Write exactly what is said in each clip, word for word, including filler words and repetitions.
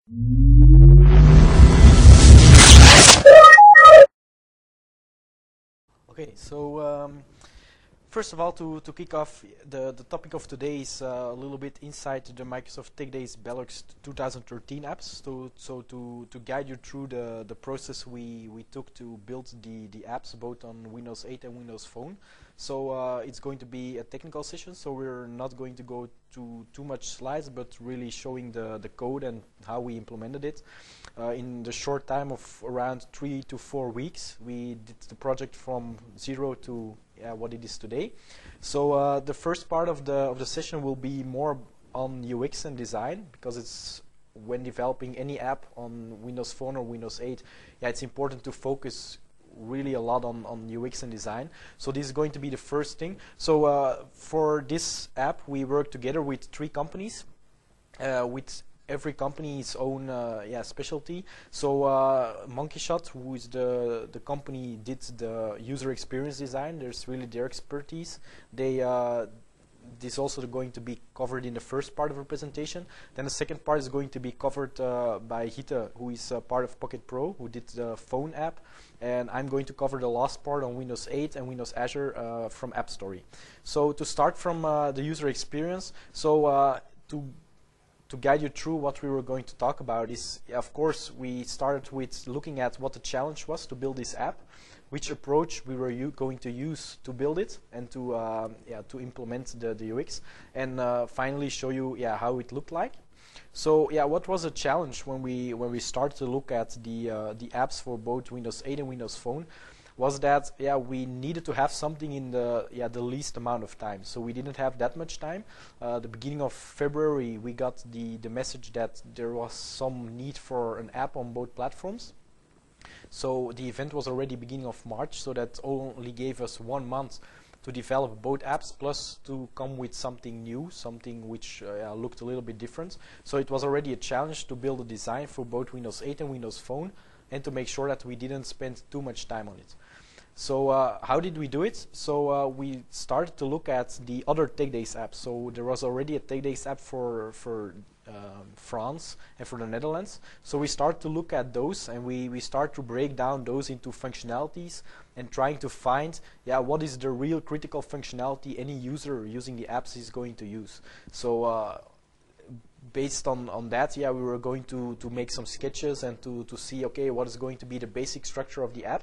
Okay, so um, first of all, to, to kick off, the, the topic of today is uh, a little bit inside the Microsoft Tech Days Benelux two thousand thirteen apps. So, so to, to guide you through the, the process we, we took to build the, the apps both on Windows eight and Windows Phone. So uh, it's going to be a technical session, so we're not going to go to too much slides, but really showing the, the code and how we implemented it. Uh, in the short time of around three to four weeks, we did the project from zero to yeah, what it is today. So uh, the first part of the of the session will be more on U X and design, because it's when developing any app on Windows Phone or Windows eight, yeah, it's important to focus really a lot on, on U X and design. So this is going to be the first thing. So uh, for this app, we work together with three companies, uh, with every company's own uh, yeah specialty. So uh, Monkeyshot, who is the the company, did the user experience design. There's really their expertise. They uh, this is also going to be covered in the first part of our presentation. Then the second part is going to be covered uh, by Hita, who is uh, part of Pocket Pro, who did the phone app. And I'm going to cover the last part on Windows eight and Windows Azure uh, from App Story. So to start from uh, the user experience, so uh, to to guide you through what we were going to talk about is, of course, we started with looking at what the challenge was to build this app, which approach we were going to use to build it and to uh, yeah to implement the, the U X, and uh, finally show you yeah how it looked like. So yeah, what was a challenge when we when we started to look at the uh, the apps for both Windows eight and Windows Phone? Was that yeah we needed to have something in the yeah the least amount of time. So we didn't have that much time. Uh, the beginning of February, we got the the message that there was some need for an app on both platforms. So the event was already beginning of March, so that only gave us one month to develop both apps, plus to come with something new, something which uh, yeah, looked a little bit different. So it was already a challenge to build a design for both Windows eight and Windows Phone, and to make sure that we didn't spend too much time on it. So uh, how did we do it? So uh, we started to look at the other Tech Days apps. So there was already a Tech Days app for for um, France and for the Netherlands. So we start to look at those, and we we start to break down those into functionalities and trying to find yeah what is the real critical functionality any user using the apps is going to use. So uh, based on on that, yeah, we were going to to make some sketches and to to see okay what is going to be the basic structure of the app.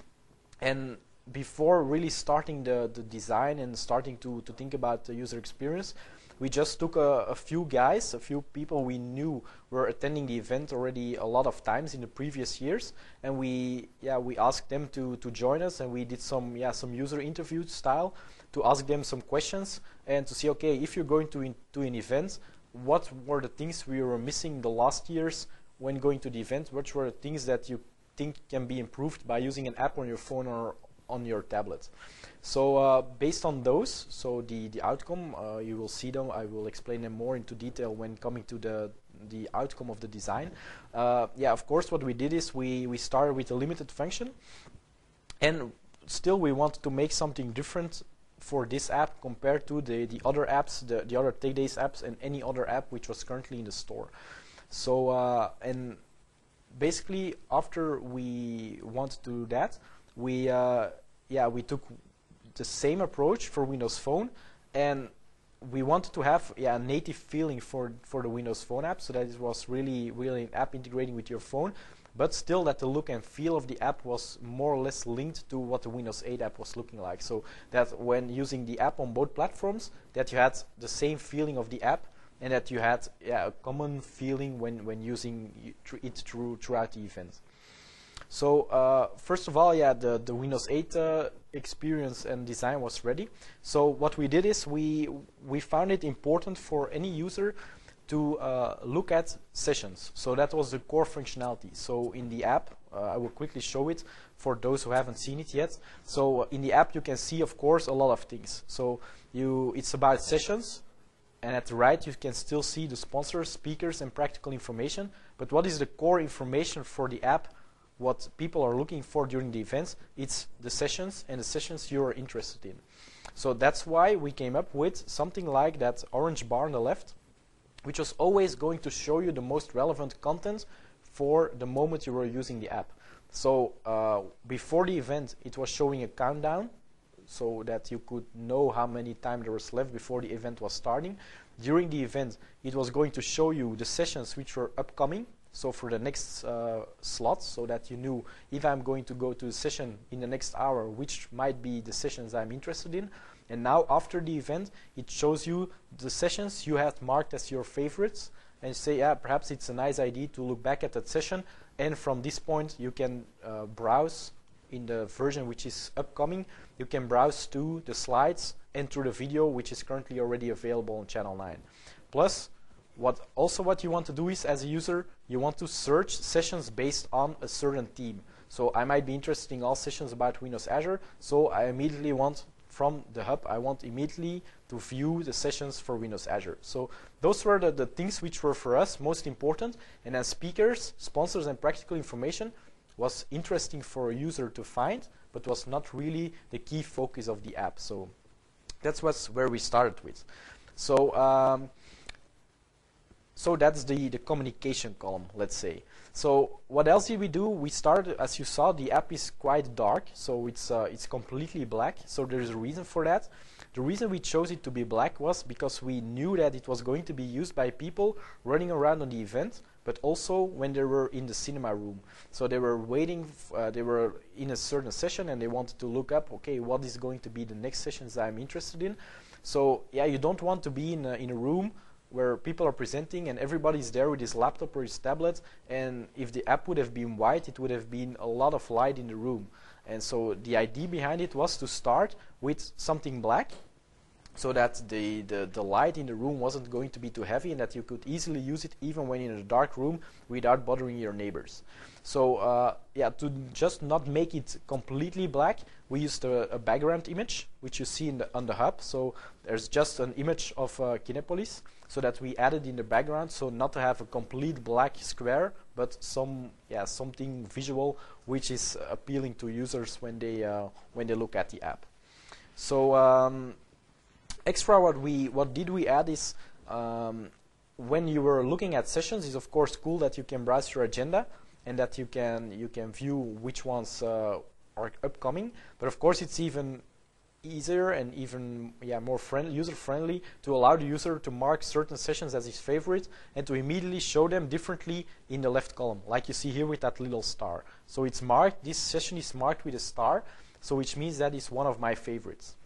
And before really starting the, the design and starting to, to think about the user experience, we just took a, a few guys, a few people we knew were attending the event already a lot of times in the previous years, and we yeah we asked them to, to join us, and we did some yeah some user interview style to ask them some questions and to see okay if you're going to in, to an event, what were the things we were missing the last years when going to the event, which were the things that you think can be improved by using an app on your phone or on your tablet. So uh, based on those, so the the outcome, uh, you will see them. I will explain them more into detail when coming to the the outcome of the design. Uh, yeah, of course, what we did is we we started with a limited function, and still we wanted to make something different for this app compared to the the other apps, the the other Tech Days apps, and any other app which was currently in the store. So uh, and basically, after we wanted to do that, we uh, yeah we took the same approach for Windows Phone, and we wanted to have yeah a native feeling for for the Windows Phone app, so that it was really really an app integrating with your phone, but still that the look and feel of the app was more or less linked to what the Windows eight app was looking like. So that when using the app on both platforms, that you had the same feeling of the app, and that you had yeah, a common feeling when, when using it through, throughout the event. So uh, first of all, yeah, the, the Windows eight uh, experience and design was ready. So what we did is we, we found it important for any user to uh, look at sessions. So that was the core functionality. So in the app, uh, I will quickly show it for those who haven't seen it yet. So in the app, you can see, of course, a lot of things. So you, it's about sessions. And at the right, you can still see the sponsors, speakers, and practical information. But what is the core information for the app? What people are looking for during the events? It's the sessions and the sessions you are interested in. So that's why we came up with something like that orange bar on the left. which was always going to show you the most relevant content for the moment you were using the app. So uh, before the event, it was showing a countdown so that you could know how many time there was left before the event was starting. During the event, it was going to show you the sessions which were upcoming, so for the next uh, slot, so that you knew if I'm going to go to a session in the next hour, which might be the sessions I'm interested in. And now after the event, it shows you the sessions you had marked as your favorites, and say, yeah, perhaps it's a nice idea to look back at that session, and from this point you can uh, browse in the version which is upcoming, you can browse to the slides and to the video which is currently already available on channel nine. Plus, what also what you want to do is, as a user, you want to search sessions based on a certain theme. So I might be interested in all sessions about Windows Azure, so I immediately want, from the hub, I want immediately to view the sessions for Windows Azure. So those were the, the things which were for us most important, and as speakers, sponsors, and practical information was interesting for a user to find, but was not really the key focus of the app. So that's what's where we started with. So um, so that's the, the communication column, let's say. So what else did we do? We started, as you saw, the app is quite dark, so it's uh, it's completely black. So there is a reason for that. The reason we chose it to be black was because we knew that it was going to be used by people running around on the event, but also when they were in the cinema room. So they were waiting, f uh, they were in a certain session and they wanted to look up, okay, what is going to be the next sessions I'm interested in. So yeah, you don't want to be in a, in a room where people are presenting and everybody's there with his laptop or his tablet, and if the app would have been white, it would have been a lot of light in the room. And so the idea behind it was to start with something black, so that the, the, the light in the room wasn't going to be too heavy and that you could easily use it even when in a dark room without bothering your neighbors. So uh, yeah, to just not make it completely black, we used a, a background image, which you see in the, on the hub. So there's just an image of uh, Kinepolis, so that we added in the background, so not to have a complete black square, but some yeah something visual which is appealing to users when they uh, when they look at the app. So um, extra what we what did we add is um, when you were looking at sessions, is of course cool that you can browse your agenda and that you can you can view which ones uh, are upcoming. But of course, it's even easier and even yeah more friend user friendly to allow the user to mark certain sessions as his favorite and to immediately show them differently in the left column, like you see here with that little star. So it's marked. This session is marked with a star, so which means that is one of my favorites.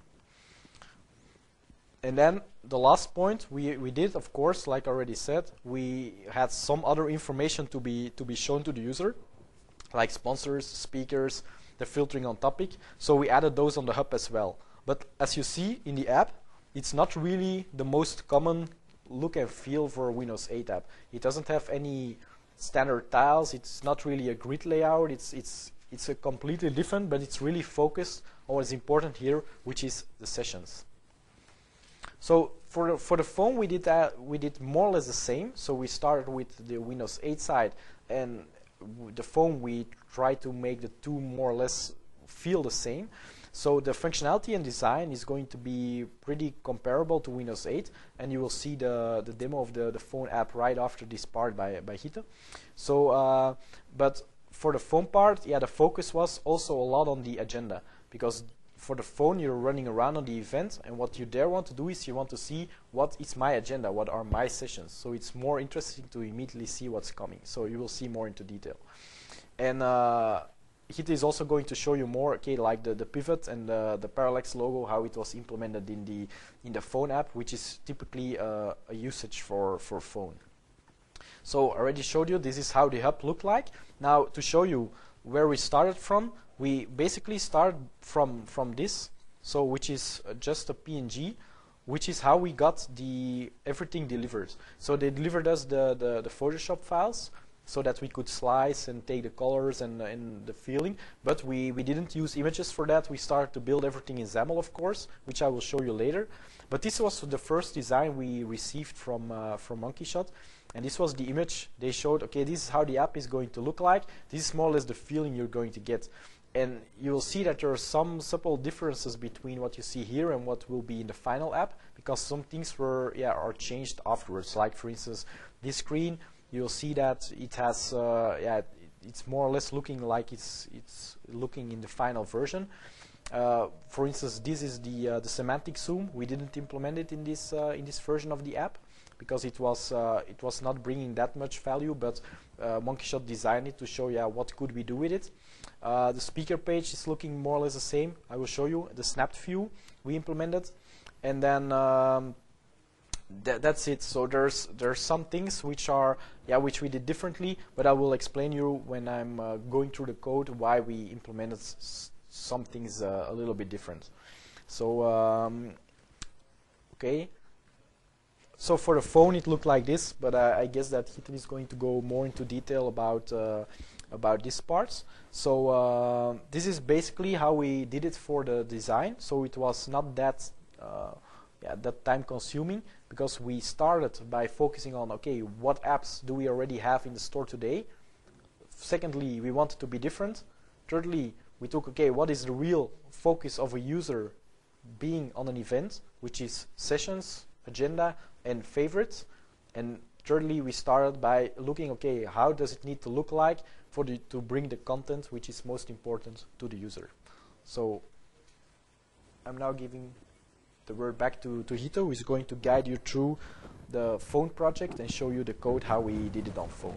And then the last point we, we did, of course, like I already said, we had some other information to be to be shown to the user, like sponsors, speakers, the filtering on topic. So we added those on the hub as well. But as you see in the app, it's not really the most common look and feel for a Windows eight app. It doesn't have any standard tiles. It's not really a grid layout. It's it's it's a completely different, but it's really focused on what's important here, which is the sessions. So for the, for the phone, we did that. We did more or less the same. So we started with the Windows eight side, and the phone we tried to make the two more or less feel the same. So the functionality and design is going to be pretty comparable to Windows eight, and you will see the the demo of the the phone app right after this part by by Hito. So, uh, but for the phone part, yeah, the focus was also a lot on the agenda, because for the phone you're running around on the event, and what you there want to do is you want to see what is my agenda, what are my sessions. So it's more interesting to immediately see what's coming. So you will see more into detail. And uh, Hito is also going to show you more, okay, like the, the pivot and the, the parallax logo, how it was implemented in the in the phone app, which is typically uh, a usage for, for phone. So I already showed you, this is how the hub looked like. Now to show you where we started from, we basically start from from this, so which is uh, just a P N G, which is how we got the everything delivered. So they delivered us the, the, the Photoshop files, so that we could slice and take the colors and, uh, and the feeling, but we, we didn't use images for that. We started to build everything in XAML, of course, which I will show you later. But this was the first design we received from, uh, from Monkeyshot, and this was the image they showed. Okay, this is how the app is going to look like. This is more or less the feeling you're going to get. and you will see that there are some subtle differences between what you see here and what will be in the final app, because some things were yeah are changed afterwards. Like for instance, this screen, you'll see that it has uh, yeah it's more or less looking like it's it's looking in the final version. Uh, for instance, this is the uh, the semantic zoom. We didn't implement it in this uh, in this version of the app because it was uh, it was not bringing that much value, but uh, Monkeyshot designed it to show yeah what could we do with it. Uh, the speaker page is looking more or less the same. I will show you the snapped view we implemented, and then um, th that's it. So there's there's some things which are yeah which we did differently, but I will explain you when I'm uh, going through the code why we implemented s some things uh, a little bit different. So um, okay. So for the phone it looked like this, but uh, I guess that Hiten is going to go more into detail about uh, about these parts. So uh, this is basically how we did it for the design. So it was not that uh, yeah, that time consuming, because we started by focusing on, okay, what apps do we already have in the store today? Secondly, we wanted to be different. Thirdly, we took, okay, what is the real focus of a user being on an event, which is sessions, agenda, and favorites. And thirdly, we started by looking, okay, how does it need to look like for the, to bring the content which is most important to the user. So I'm now giving the word back to, to Hito, who is going to guide you through the phone project and show you the code, how we did it on phone.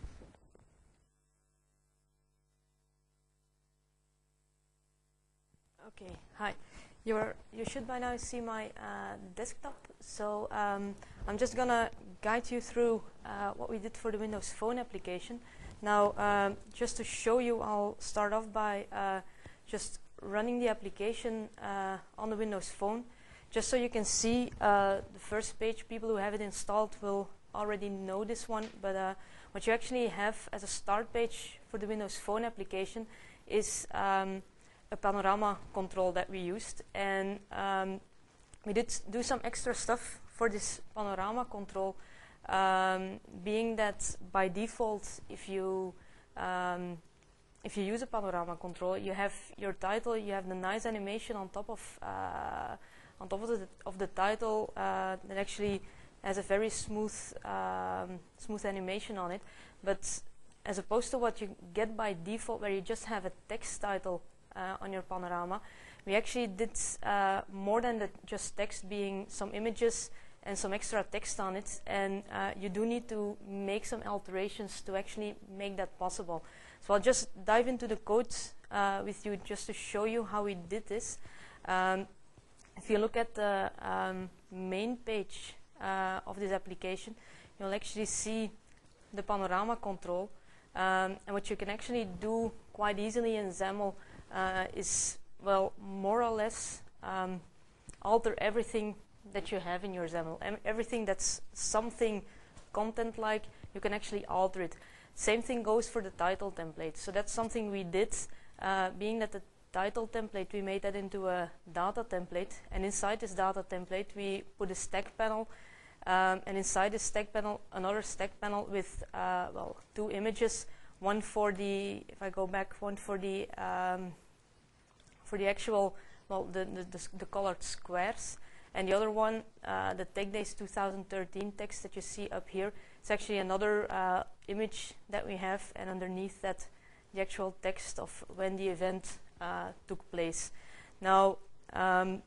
Okay, hi. You're, you should by now see my uh, desktop. So um, I'm just going to guide you through uh, what we did for the Windows Phone application. Now, um, just to show you, I'll start off by uh, just running the application uh, on the Windows Phone. Just so you can see uh, the first page, people who have it installed will already know this one. But uh, what you actually have as a start page for the Windows Phone application is um, a panorama control that we used, and um, we did do some extra stuff for this panorama control, um, being that by default, if you um, if you use a panorama control, you have your title, you have the nice animation on top of uh, on top of the, of the title uh, that actually has a very smooth um, smooth animation on it, but as opposed to what you get by default, where you just have a text title Uh, on your panorama, we actually did uh, more than the just text, being some images and some extra text on it, and uh, you do need to make some alterations to actually make that possible. So I'll just dive into the code uh, with you just to show you how we did this. Um, if you look at the um, main page uh, of this application, you'll actually see the panorama control, um, and what you can actually do quite easily in XAML Uh, is, well, more or less um, alter everything that you have in your XAML. Em everything that's something content-like, you can actually alter it. Same thing goes for the title template. So that's something we did, uh, being that the title template, we made that into a data template. And inside this data template, we put a stack panel. Um, and inside this stack panel, another stack panel with, uh, well, two images. One for the, if I go back, one for the um, for the actual, well, the, the, the, the colored squares, and the other one, uh, the Tech Days two thousand thirteen text that you see up here. It's actually another uh, image that we have, and underneath that, the actual text of when the event uh, took place. Now, um,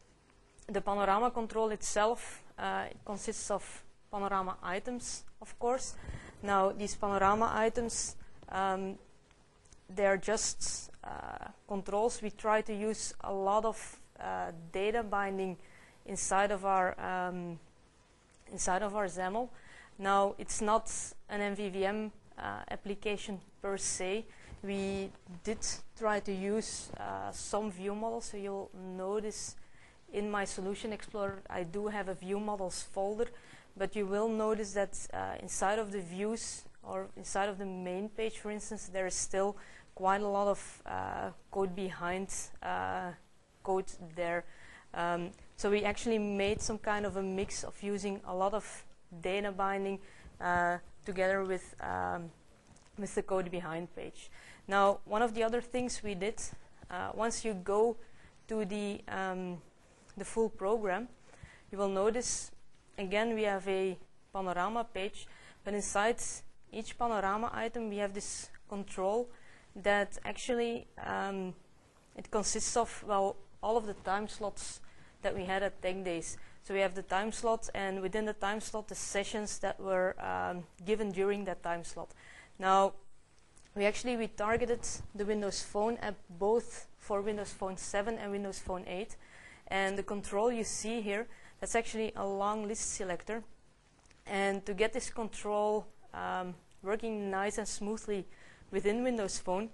the panorama control itself, uh, it consists of panorama items, of course. Now, these panorama items, Um, they are just uh, controls. We try to use a lot of uh, data binding inside of our um, inside of our XAML. Now, it's not an M V V M uh, application per se. We did try to use uh, some view models, so you'll notice in my Solution Explorer I do have a view models folder, but you will notice that uh, inside of the views, or inside of the main page, for instance, there is still quite a lot of uh, code behind uh, code there. Um, so we actually made some kind of a mix of using a lot of data binding uh, together with um, with the code behind page. Now, one of the other things we did, uh, once you go to the, um, the full program, you will notice, again, we have a panorama page, but inside each panorama item, we have this control that actually, um, it consists of, well, all of the time slots that we had at Tech Days. So we have the time slot, and within the time slot, the sessions that were um, given during that time slot. Now, we actually we targeted the Windows Phone app both for Windows Phone seven and Windows Phone eight. And the control you see here, that's actually a long list selector. And to get this control um, working nice and smoothly within Windows Phone,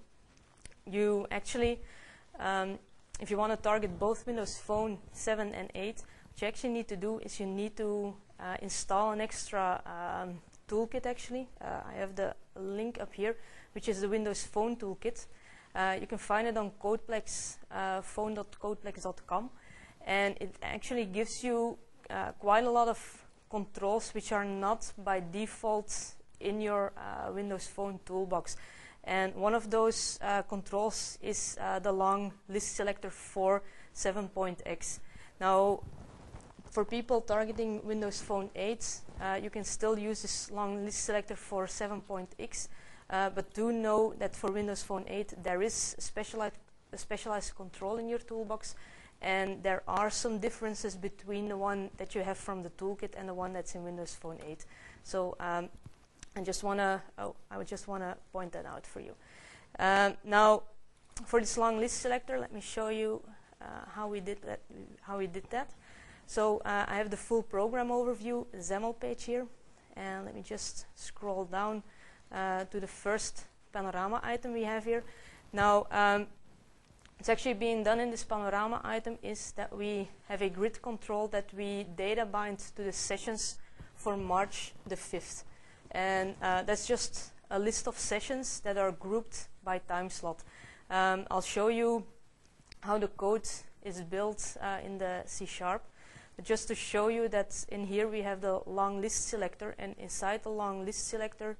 you actually, um, if you want to target both Windows Phone seven and eight, what you actually need to do is you need to uh, install an extra um, toolkit actually. Uh, I have the link up here, which is the Windows Phone toolkit. Uh, you can find it on Codeplex, uh, phone dot codeplex dot com, and it actually gives you uh, quite a lot of controls which are not by default in your uh, Windows Phone toolbox. And one of those uh, controls is uh, the long list selector for seven point X. Now, for people targeting Windows Phone eight, uh, you can still use this long list selector for seven point X, uh, but do know that for Windows Phone eight there is a specialized, a specialized control in your toolbox, and there are some differences between the one that you have from the toolkit and the one that's in Windows Phone eight. So um, I just wanna, oh, I would just wanna point that out for you. Um, now, for this long list selector, let me show you uh, how we did that. How we did that. So uh, I have the full program overview XAML page here, and let me just scroll down uh, to the first panorama item we have here. Now, um, it's actually being done in this panorama item is that we have a grid control that we data bind to the sessions for March the fifth. And uh, that's just a list of sessions that are grouped by time slot. Um, I'll show you how the code is built uh, in the C sharp. But just to show you that in here we have the long list selector, and inside the long list selector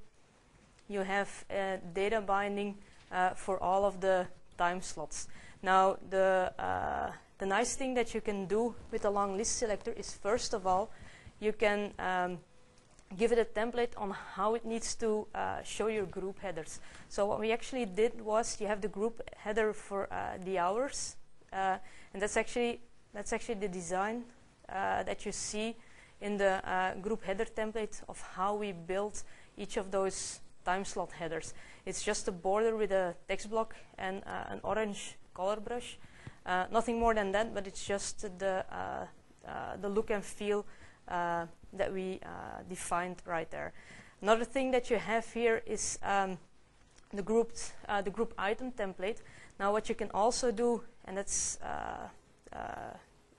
you have uh, data binding uh, for all of the time slots. Now, the, uh, the nice thing that you can do with the long list selector is, first of all, you can um, give it a template on how it needs to uh, show your group headers. So what we actually did was you have the group header for uh, the hours, uh, and that's actually, that's actually the design uh, that you see in the uh, group header template of how we built each of those time slot headers. It's just a border with a text block and uh, an orange color brush. Uh, nothing more than that, but it's just the, uh, uh, the look and feel uh, that we uh, defined right there. Another thing that you have here is um, the, grouped, uh, the group item template. Now what you can also do, and that's uh, uh,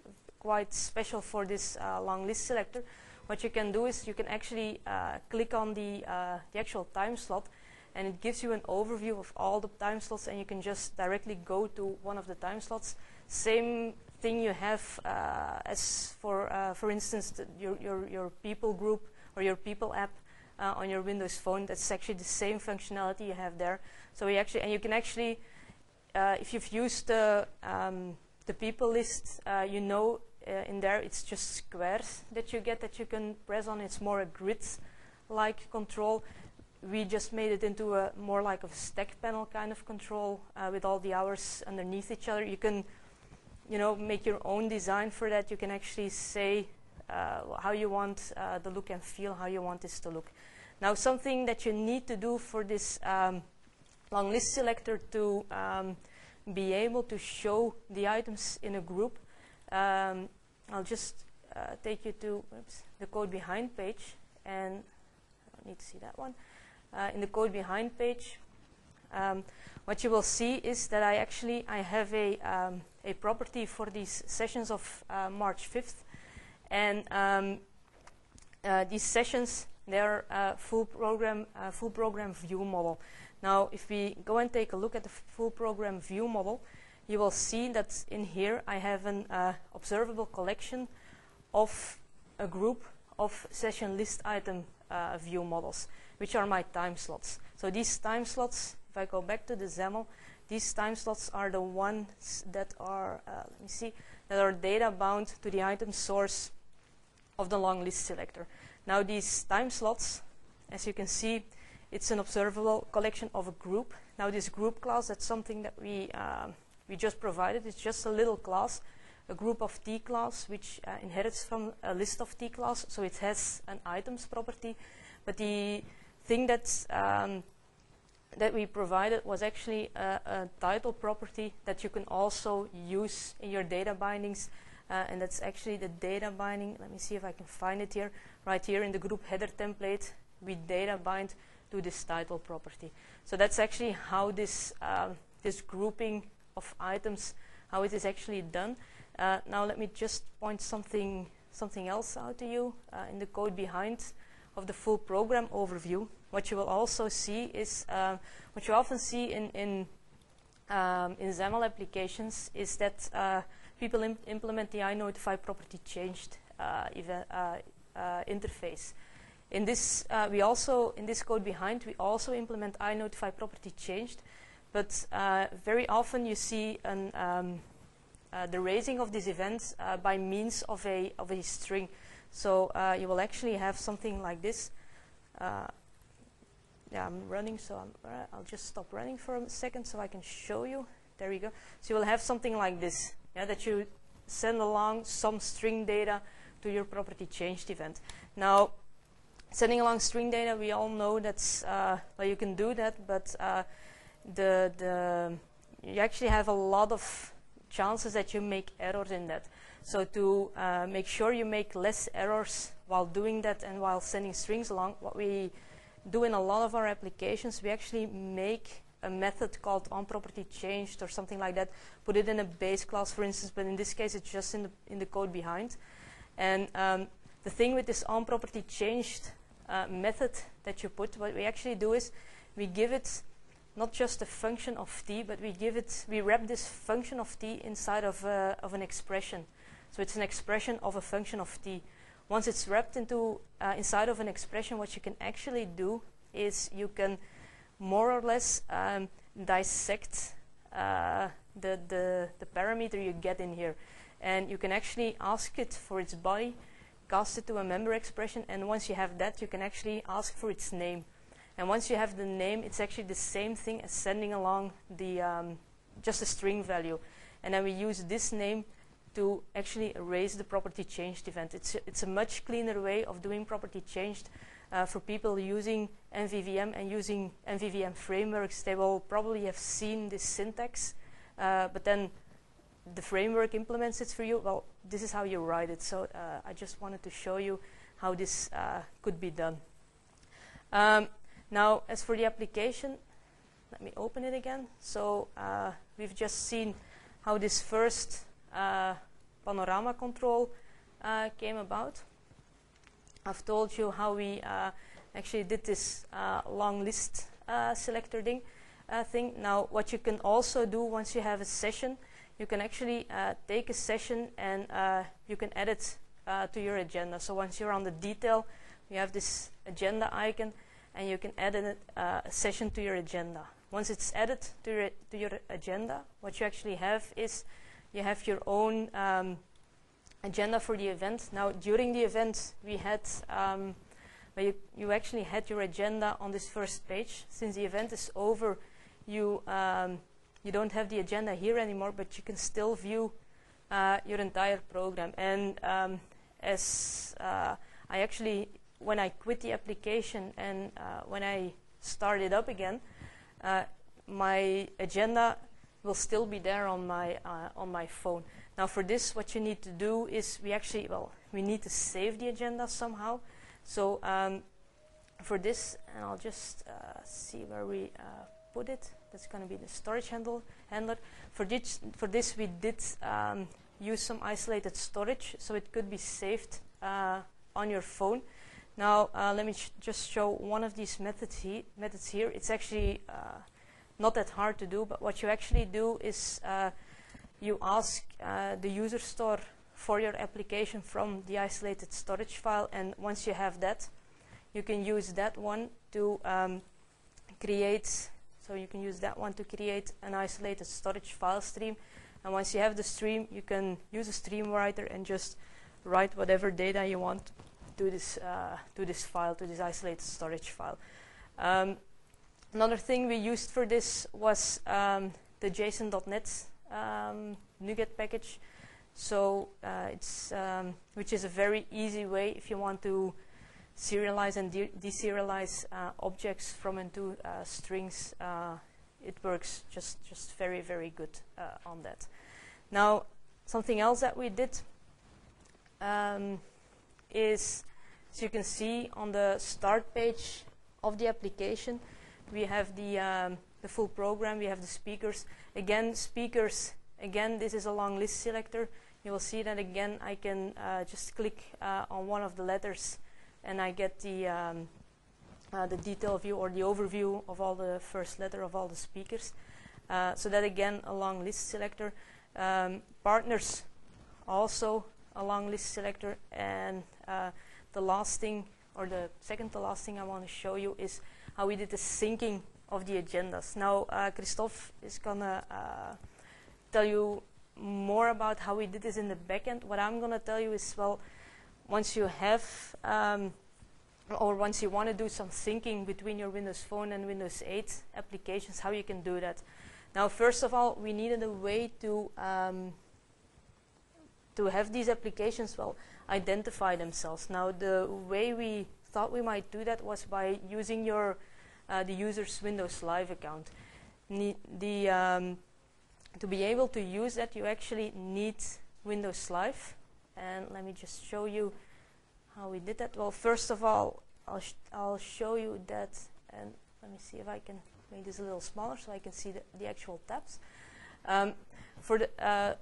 quite special for this uh, long list selector, what you can do is you can actually uh, click on the, uh, the actual time slot, and it gives you an overview of all the time slots, and you can just directly go to one of the time slots. Same thing you have uh, as for, uh, for instance, the, your, your, your people group or your people app uh, on your Windows Phone. That's actually the same functionality you have there. So we actually, and you can actually, uh, if you've used the, um, the people list, uh, you know uh, in there it's just squares that you get that you can press on. It's more a grid-like control. We just made it into a more like a stack panel kind of control uh, with all the hours underneath each other. You can, you know, make your own design for that. You can actually say uh, how you want uh, the look and feel, how you want this to look. Now, something that you need to do for this um, long list selector to um, be able to show the items in a group, um, I'll just uh, take you to oops, the code behind page, and I don't need to see that one. Uh, in the code behind page, um, what you will see is that I actually I have a um, a property for these sessions of uh, March fifth, and um, uh, these sessions, they're uh, full program uh, full program view model. Now, if we go and take a look at the full program view model, you will see that in here I have an uh, observable collection of a group of session list item uh, view models, which are my time slots. So these time slots, if I go back to the XAML, these time slots are the ones that are, uh, let me see, that are data bound to the item source of the long list selector. Now these time slots, as you can see, it's an observable collection of a group. Now this group class, that's something that we, uh, we just provided. It's just a little class, a group of T class, which uh, inherits from a list of T class. So it has an items property. But the thing that's, um, that we provided was actually a, a title property that you can also use in your data bindings. Uh, and that's actually the data binding. Let me see if I can find it here. Right here in the group header template, we data bind to this title property. So that's actually how this, uh, this grouping of items, how it is actually done. Uh, now let me just point something, something else out to you uh, in the code behind of the full program overview. What you will also see is, uh, what you often see in, in, um, in XAML applications is that uh, people im implement the iNotify property changed uh, event, uh, uh, interface. In this, uh, we also, in this code behind, we also implement iNotify property changed, but uh, very often you see an, um, uh, the raising of this event uh, by means of a, of a string. So uh, you will actually have something like this. Uh, yeah, I'm running, so I'm, uh, I'll just stop running for a second so I can show you. There you go. So you will have something like this, yeah, that you send along some string data to your property changed event. Now, sending along string data, we all know that's, uh, well, you can do that, but uh, the, the, you actually have a lot of chances that you make errors in that. So to uh, make sure you make less errors while doing that and while sending strings along, what we do in a lot of our applications, we actually make a method called onPropertyChanged or something like that, put it in a base class, for instance, but in this case, it's just in the, in the code behind. And um, the thing with this onPropertyChanged uh, method that you put, what we actually do is we give it not just a function of t, but we give it, we wrap this function of t inside of, uh, of an expression. So it's an expression of a function of t. Once it's wrapped into uh, inside of an expression, what you can actually do is you can more or less um, dissect uh, the, the, the parameter you get in here. And you can actually ask it for its body, cast it to a member expression, and once you have that, you can actually ask for its name. And once you have the name, it's actually the same thing as sending along the um, just a string value. And then we use this name to actually erase the property changed event. It's a, it's a much cleaner way of doing property changed uh, for people using M V V M and using M V V M frameworks. They will probably have seen this syntax, uh, but then the framework implements it for you. Well, this is how you write it. So uh, I just wanted to show you how this uh, could be done. Um, now, as for the application, let me open it again. So uh, we've just seen how this first uh, panorama control uh, came about. I've told you how we uh, actually did this uh, long list uh, selector thing, uh, thing. Now, what you can also do once you have a session, you can actually uh, take a session and uh, you can add it uh, to your agenda. So once you're on the detail, you have this agenda icon, and you can add a, uh, a session to your agenda. Once it's added to your, to your agenda, what you actually have is you have your own um, agenda for the event. Now, during the event, we had, um, well, you, you actually had your agenda on this first page. Since the event is over, you, um, you don't have the agenda here anymore, but you can still view uh, your entire program. And um, as uh, I actually, when I quit the application and uh, when I start it up again, uh, my agenda will still be there on my uh, on my phone. Now, for this, what you need to do is we actually, well, we need to save the agenda somehow. So um, for this, and I'll just uh, see where we uh, put it. That's going to be the storage handle, handler. For this, for this, we did um, use some isolated storage, so it could be saved uh, on your phone. Now, uh, let me sh just show one of these methods, he methods here. It's actually uh, not that hard to do, but what you actually do is uh, you ask uh, the user store for your application from the isolated storage file, and once you have that, you can use that one to um, create, so you can use that one to create an isolated storage file stream. And once you have the stream, you can use a stream writer and just write whatever data you want to this, uh, to this file, to this isolated storage file. Um, another thing we used for this was um, the JSON dot net um, NuGet package. So uh, it's, um, which is a very easy way if you want to serialize and de deserialize uh, objects from and to uh, strings. Uh, it works just, just very, very good uh, on that. Now, something else that we did um, is, as you can see on the start page of the application, we have the, um, the full program, we have the speakers. Again, speakers, again, this is a long list selector. You will see that again, I can uh, just click uh, on one of the letters and I get the, um, uh, the detail view or the overview of all the first letter of all the speakers. Uh, so that again, a long list selector. Um, partners, also a long list selector. And uh, the last thing, or the second to last thing I want to show you is how we did the syncing of the agendas. Now, uh, Christophe is gonna uh, tell you more about how we did this in the backend. What I'm gonna tell you is, well, once you have, um, or once you want to do some syncing between your Windows Phone and Windows eight applications, how you can do that. Now, first of all, we needed a way to um, to have these applications, well, identify themselves. Now, the way we thought we might do that was by using your uh, the user's Windows Live account. Ne the um, to be able to use that, you actually need Windows Live. And let me just show you how we did that. Well, first of all, I'll, sh I'll show you that, and let me see if I can make this a little smaller so I can see the, the actual tabs. Um, for, the, uh,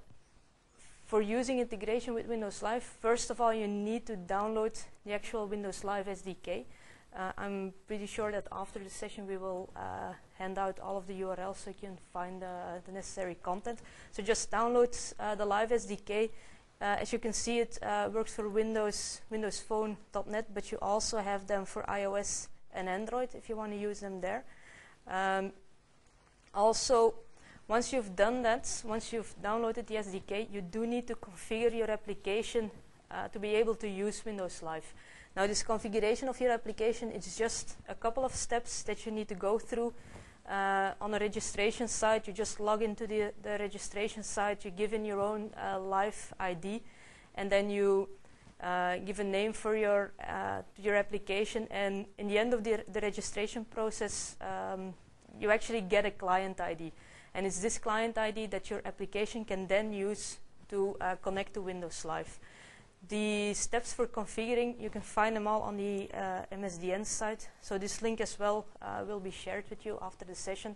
for using integration with Windows Live, first of all, you need to download the actual Windows Live S D K. Uh, I'm pretty sure that after the session we will uh, hand out all of the U R Ls so you can find uh, the necessary content. So just download uh, the Live S D K. Uh, as you can see, it uh, works for Windows, Windows Phone dot net, but you also have them for iOS and Android if you want to use them there. Um, also, once you've done that, once you've downloaded the S D K, you do need to configure your application uh, to be able to use Windows Live. Now, this configuration of your application is just a couple of steps that you need to go through. Uh, on a registration site, you just log into the, the registration site, you give in your own uh, Live I D, and then you uh, give a name for your, uh, your application, and in the end of the, the registration process, um, you actually get a client I D. And it's this client I D that your application can then use to uh, connect to Windows Live. The steps for configuring, you can find them all on the uh, M S D N site. So this link as well uh, will be shared with you after the session.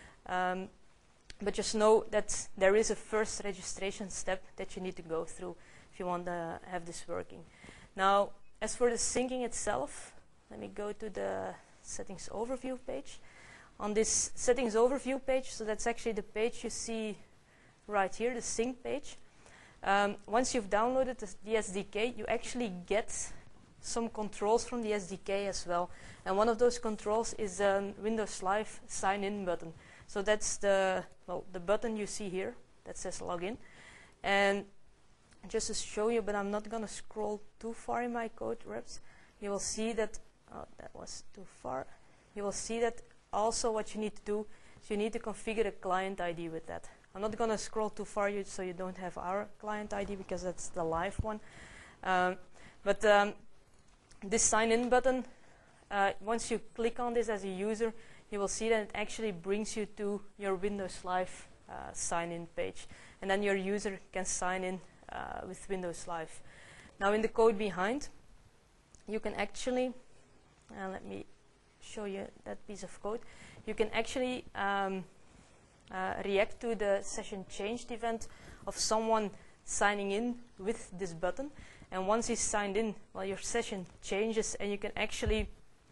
Um, but just know that there is a first registration step that you need to go through if you want to have this working. Now, as for the syncing itself, let me go to the settings overview page. On this settings overview page, so that's actually the page you see right here, the sync page. Um, once you've downloaded the, the S D K, you actually get some controls from the S D K as well. And one of those controls is a um, Windows Live sign in button. So that's the, well, the button you see here that says login. And just to show you, but I'm not going to scroll too far in my code reps, you will see that, oh, that was too far. You will see that also what you need to do is you need to configure a client I D with that. I'm not going to scroll too far you, so you don't have our client I D because that's the live one. Um, but um, this sign in button, uh, once you click on this as a user, you will see that it actually brings you to your Windows Live uh, sign in page. And then your user can sign in uh, with Windows Live. Now in the code behind, you can actually, uh, let me show you that piece of code. You can actually um, Uh, react to the session changed event of someone signing in with this button. And once he's signed in, well, your session changes and you can actually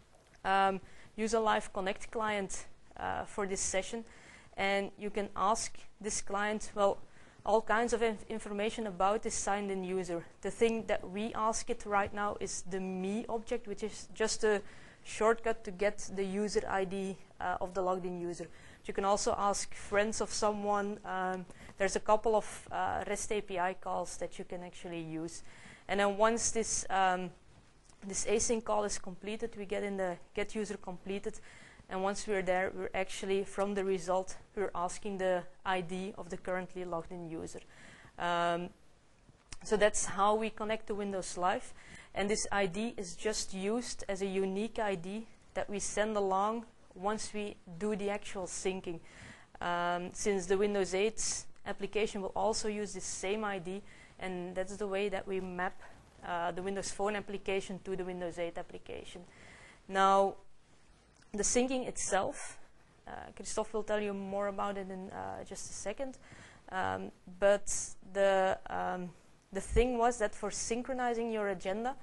um, use a Live Connect client uh, for this session. And you can ask this client, well, all kinds of inf information about this signed-in user. The thing that we ask it right now is the me object, which is just a shortcut to get the user I D uh, of the logged-in user. But you can also ask friends of someone. Um, there's a couple of uh, REST A P I calls that you can actually use. And then once this, um, this async call is completed, we get in the get user completed. And once we're there, we're actually, from the result, we're asking the I D of the currently logged in user. Um, so that's how we connect to Windows Live. And this I D is just used as a unique I D that we send along once we do the actual syncing. Um, since the Windows eight application will also use this same I D, and that's the way that we map uh, the Windows Phone application to the Windows eight application. Now, the syncing itself, uh, Christophe will tell you more about it in uh, just a second. Um, but the um, the thing was that for synchronizing your agenda,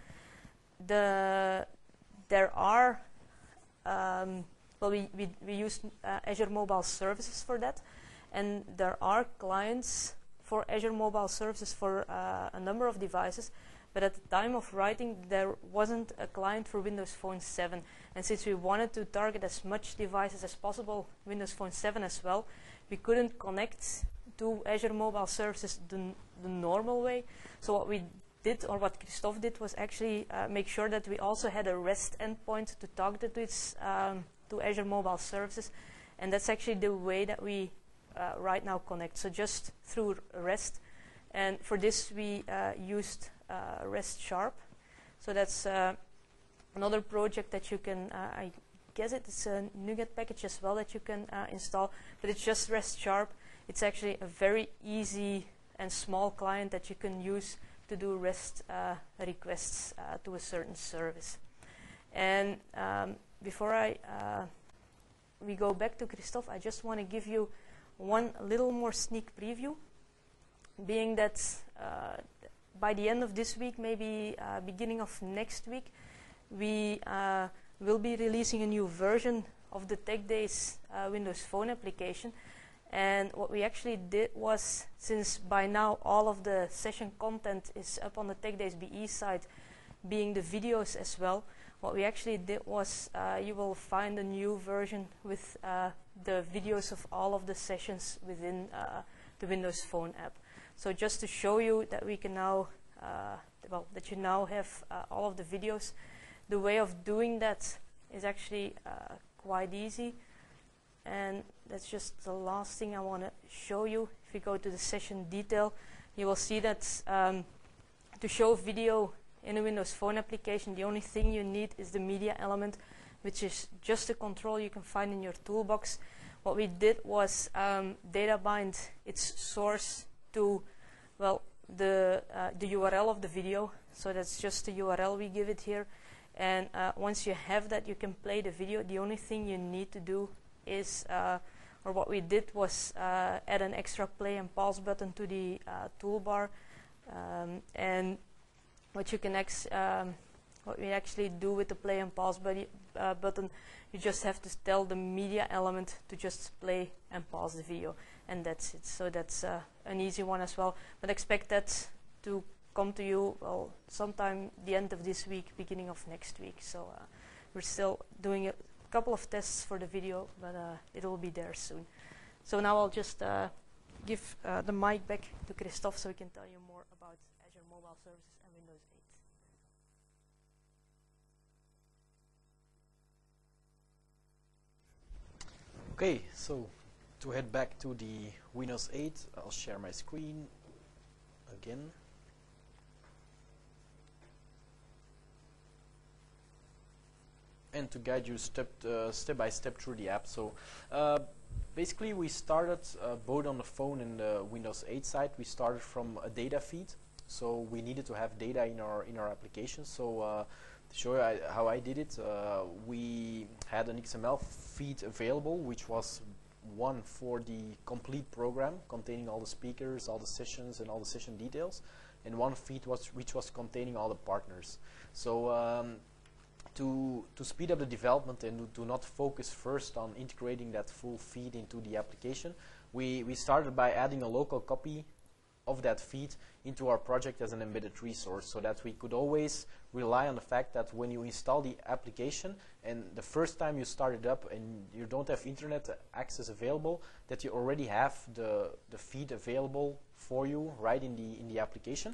the there are um, well we we, we use uh, Azure Mobile Services for that, and there are clients for Azure Mobile Services for uh, a number of devices. But at the time of writing, there wasn't a client for Windows Phone seven. And since we wanted to target as much devices as possible, Windows Phone seven as well, we couldn't connect to Azure Mobile Services the, the normal way. So what we did, or what Christophe did, was actually uh, make sure that we also had a REST endpoint to talk to, this, um, to Azure Mobile Services. And that's actually the way that we uh, right now connect. So just through REST. And for this, we uh, used uh, REST Sharp. So that's uh, another project that you can, uh, I guess it's a NuGet package as well that you can uh, install. But it's just REST Sharp. It's actually a very easy and small client that you can use to do REST uh, requests uh, to a certain service. And um, before I uh, we go back to Christophe, I just want to give you one little more sneak preview. Being that uh, by the end of this week, maybe uh, beginning of next week, we uh, will be releasing a new version of the Tech Days uh, Windows Phone application. And what we actually did was, since by now all of the session content is up on the Tech Days B E site, being the videos as well, what we actually did was uh, you will find a new version with uh, the videos of all of the sessions within uh, the Windows Phone app. So just to show you that we can now, uh, well, that you now have uh, all of the videos, the way of doing that is actually uh, quite easy. And that's just the last thing I want to show you. If you go to the session detail, you will see that um, to show video in a Windows Phone application, the only thing you need is the media element, which is just a control you can find in your toolbox. What we did was um, data bind its source to, well, the, uh, the U R L of the video. So that's just the U R L we give it here. And uh, once you have that, you can play the video. The only thing you need to do is, uh, or what we did was uh, add an extra play and pause button to the uh, toolbar. Um, and what you can ex um, what we actually do with the play and pause uh, button, you just have to tell the media element to just play and pause the video, and that's it. So that's uh, an easy one as well. But expect that to come to you, well, sometime the end of this week, beginning of next week. So uh, we're still doing a couple of tests for the video, but uh, it will be there soon. So now I'll just uh, give uh, the mic back to Christophe so he can tell you more about Azure Mobile Services and Windows eight. Okay, so to head back to the Windows eight, I'll share my screen again. And to guide you step uh, step by step through the app. So uh, basically we started uh, both on the phone and the Windows eight side. We started from a data feed, so we needed to have data in our in our application. So uh, to show you I, how I did it, uh, we had an X M L feed available, which was one for the complete program containing all the speakers, all the sessions, and all the session details, and one feed was which was containing all the partners. So um, To, to speed up the development and to not focus first on integrating that full feed into the application, we, we started by adding a local copy of that feed into our project as an embedded resource, so that we could always rely on the fact that when you install the application and the first time you start it up and you don't have internet access available, that you already have the, the feed available for you right in the in the application.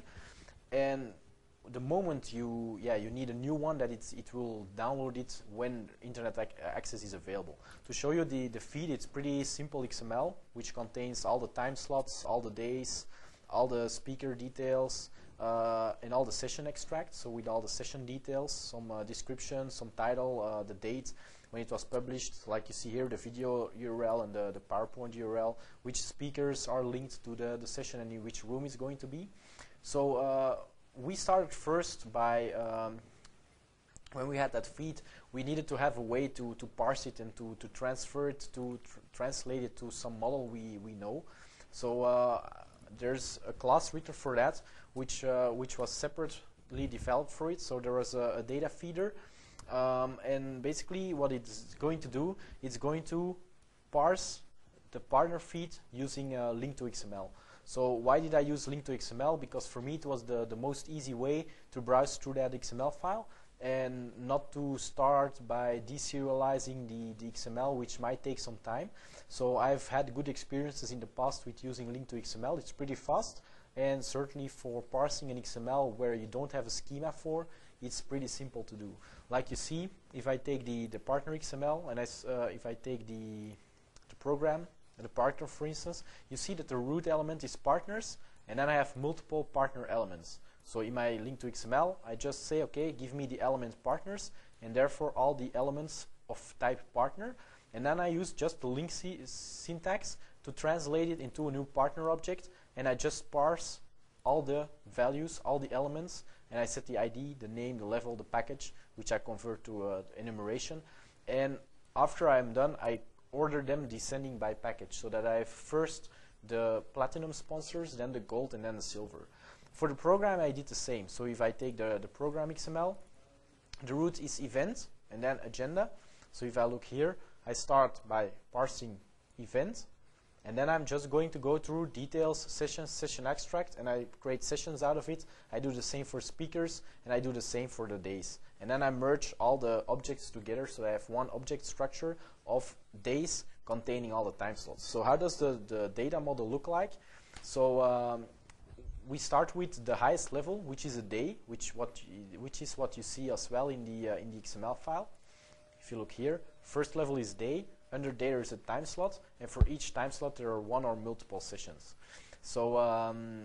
And the moment you yeah you need a new one, that it's, it will download it when internet ac access is available. To show you the, the feed, it's pretty simple X M L, which contains all the time slots, all the days, all the speaker details, uh, and all the session extracts. So with all the session details, some uh, description, some title, uh, the date when it was published, like you see here, the video U R L and the, the PowerPoint U R L, which speakers are linked to the, the session and in which room is going to be. So uh, we started first by, um, when we had that feed, we needed to have a way to, to parse it and to, to transfer it, to tr translate it to some model we, we know. So uh, there's a class written for that, which uh, which was separately developed for it. So there was a, a data feeder, um, and basically what it's going to do, it's going to parse the partner feed using uh, link to X M L. So why did I use link to X M L? Because for me it was the, the most easy way to browse through that X M L file, and not to start by deserializing the, the X M L, which might take some time. So I've had good experiences in the past with using link to X M L. It's pretty fast, and certainly for parsing an X M L where you don't have a schema for, it's pretty simple to do. Like you see, if I take the, the partner X M L, and I, uh, if I take the, the program, the partner for instance, you see that the root element is partners, and then I have multiple partner elements. So in my link to X M L, I just say, okay, give me the element partners, and therefore all the elements of type partner. And then I use just the link syntax to translate it into a new partner object, and I just parse all the values, all the elements, and I set the I D, the name, the level, the package, which I convert to uh, enumeration. And after I'm done, I order them descending by package, so that I have first the platinum sponsors, then the gold, and then the silver. For the program, I did the same. So if I take the, the program X M L, the root is event, and then agenda. So if I look here, I start by parsing event, and then I'm just going to go through details, sessions, session extract, and I create sessions out of it. I do the same for speakers, and I do the same for the days. And then I merge all the objects together, so I have one object structure of days containing all the time slots. So how does the, the data model look like? So um, we start with the highest level, which is a day, which what which is what you see as well in the uh, in the X M L file. If you look here, first level is day. Under day there is a time slot, and for each time slot there are one or multiple sessions. So um,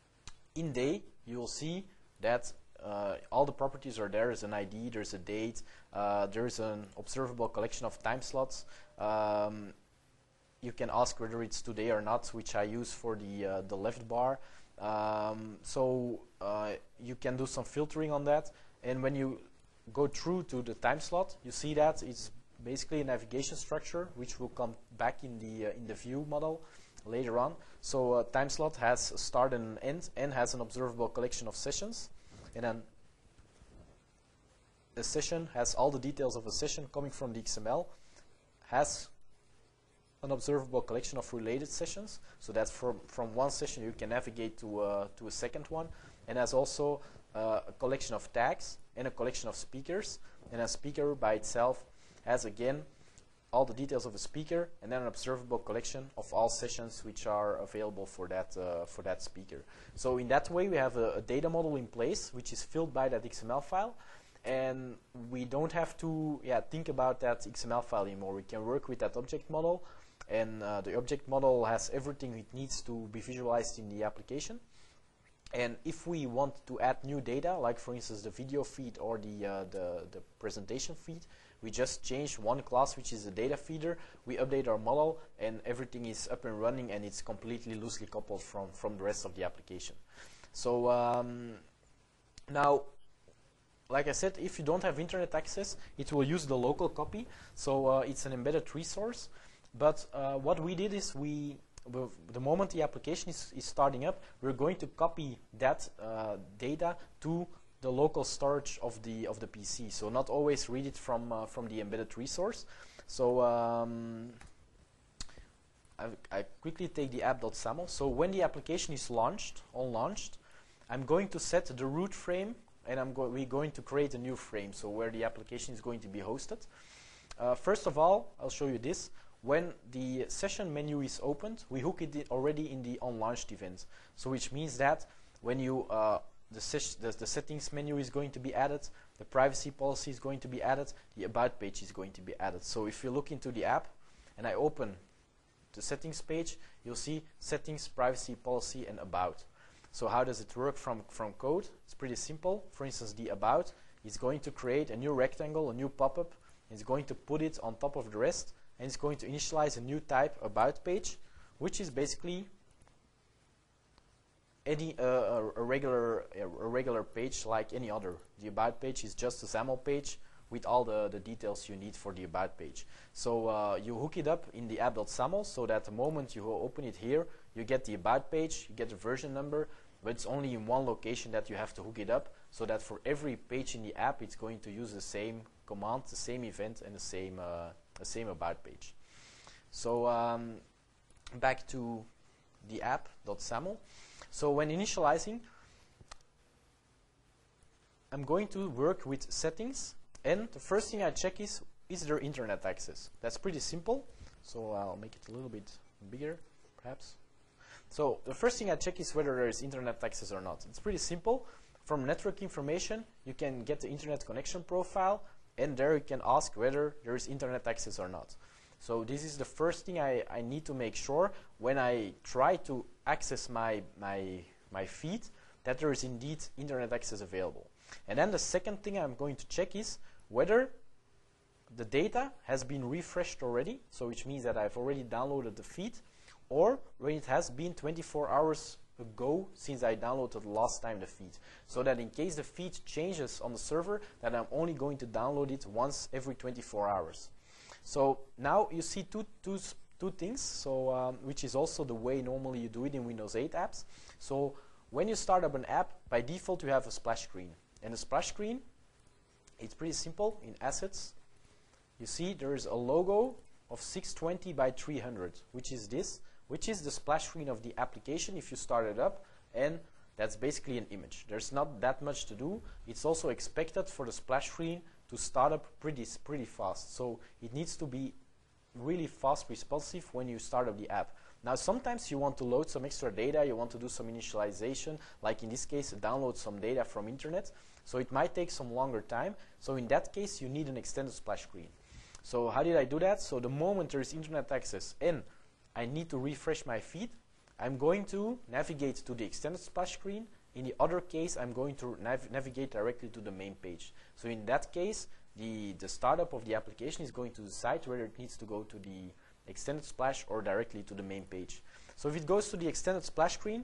in day you will see that uh, all the properties are there. There's an I D, there's a date, uh, there is an observable collection of time slots. Um, you can ask whether it's today or not, which I use for the uh, the left bar. Um, so uh, you can do some filtering on that, and when you go through to the time slot, you see that it's basically a navigation structure, which will come back in the uh, in the view model later on. So uh, time slot has a start and an end, and has an observable collection of sessions, and then the session has all the details of a session coming from the X M L, has an observable collection of related sessions, so that from from one session you can navigate to uh, to a second one, and has also uh, a collection of tags and a collection of speakers, and a speaker by itself has again all the details of a speaker, and then an observable collection of all sessions which are available for that uh, for that speaker. So in that way we have a, a data model in place which is filled by that X M L file, and we don't have to yeah think about that X M L file anymore. We can work with that object model, and uh, the object model has everything it needs to be visualized in the application. And if we want to add new data, like for instance the video feed or the, uh, the, the presentation feed, we just change one class, which is the data feeder, we update our model, and everything is up and running, and it's completely loosely coupled from, from the rest of the application. So um, now, like I said, if you don't have internet access, it will use the local copy, so uh, it's an embedded resource. But uh, what we did is we, the moment the application is, is starting up, we're going to copy that uh, data to the local storage of the of the P C. So not always read it from uh, from the embedded resource. So um, I, I quickly take the app.saml. So when the application is launched, on launched, I'm going to set the root frame, and I'm go we're going to create a new frame, so where the application is going to be hosted. Uh, first of all, I'll show you this. When the session menu is opened, we hook it already in the onLaunched event. So which means that when you uh, the, the, the settings menu is going to be added, the privacy policy is going to be added, the about page is going to be added. So if you look into the app and I open the settings page, you'll see settings, privacy policy, and about. So how does it work from, from code? It's pretty simple. For instance, the about is going to create a new rectangle, a new pop-up. It's going to put it on top of the rest, and it's going to initialize a new type about page, which is basically any uh, a, a regular a, a regular page like any other. The about page is just a XAML page with all the, the details you need for the about page. So uh, you hook it up in the app.saml so that the moment you open it here, you get the about page, you get the version number, but it's only in one location that you have to hook it up, so that for every page in the app, it's going to use the same command, the same event, and the same uh, the same about page. So um, back to the app.saml. So when initializing, I'm going to work with settings, and the first thing I check is, is there internet access? That's pretty simple, so I'll make it a little bit bigger, perhaps. So the first thing I check is whether there is internet access or not. It's pretty simple. From network information, you can get the internet connection profile, and there you can ask whether there is internet access or not. So this is the first thing I, I need to make sure when I try to access my, my, my feed, that there is indeed internet access available. And then the second thing I'm going to check is whether the data has been refreshed already, so which means that I've already downloaded the feed, or when it has been twenty-four hours ago since I downloaded last time the feed, so that in case the feed changes on the server, that I'm only going to download it once every twenty-four hours. So now you see two, two, two things, so um, which is also the way normally you do it in Windows eight apps. So when you start up an app, by default you have a splash screen, and the splash screen, it's pretty simple. In assets, you see there is a logo of six twenty by three hundred, which is this, which is the splash screen of the application if you start it up, and that's basically an image. There's not that much to do. It's also expected for the splash screen to start up pretty, pretty fast. So it needs to be really fast responsive when you start up the app. Now sometimes you want to load some extra data, you want to do some initialization, like in this case download some data from internet, so it might take some longer time. So in that case you need an extended splash screen. So how did I do that? So the moment there is internet access and I need to refresh my feed, I'm going to navigate to the extended splash screen. In the other case, I'm going to nav navigate directly to the main page. So in that case, the, the startup of the application is going to decide whether it needs to go to the extended splash or directly to the main page. So if it goes to the extended splash screen,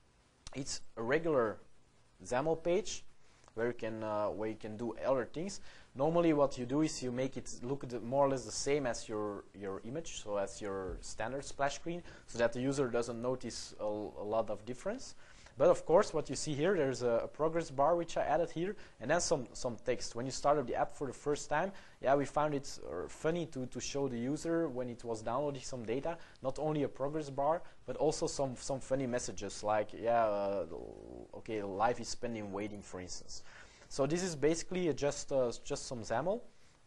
it's a regular XAML page where you can uh, where you can do other things. Normally what you do is you make it look more or less the same as your your image, so as your standard splash screen, so that the user doesn't notice a, a lot of difference. But of course what you see here, there's a, a progress bar which I added here, and then some some text. When you start up the app for the first time, yeah, we found it uh, funny to, to show the user when it was downloading some data, not only a progress bar, but also some, some funny messages like, yeah, uh, okay, life is spent in waiting, for instance. So this is basically uh, just uh, just some XAML,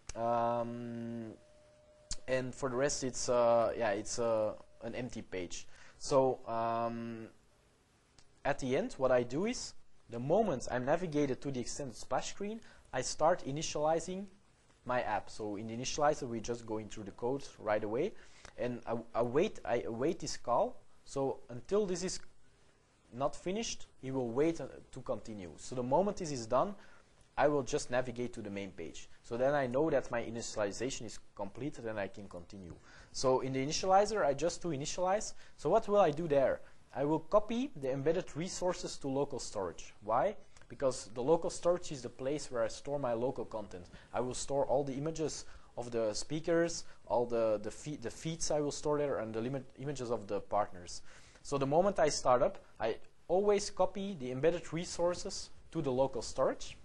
um, and for the rest, it's uh, yeah, it's uh, an empty page. So um, at the end, what I do is, the moment I'm navigated to the extended splash screen, I start initializing my app. So in the initializer, we're just going through the code right away, and I, I wait. I await this call. So until this is not finished, it will wait uh, to continue. So the moment this is done, I will just navigate to the main page. So then I know that my initialization is completed and I can continue. So in the initializer, I just do initialize. So what will I do there? I will copy the embedded resources to local storage. Why? Because the local storage is the place where I store my local content. I will store all the images of the speakers, all the, the, feed, the feeds I will store there, and the limit images of the partners. So the moment I start up, I always copy the embedded resources to the local storage,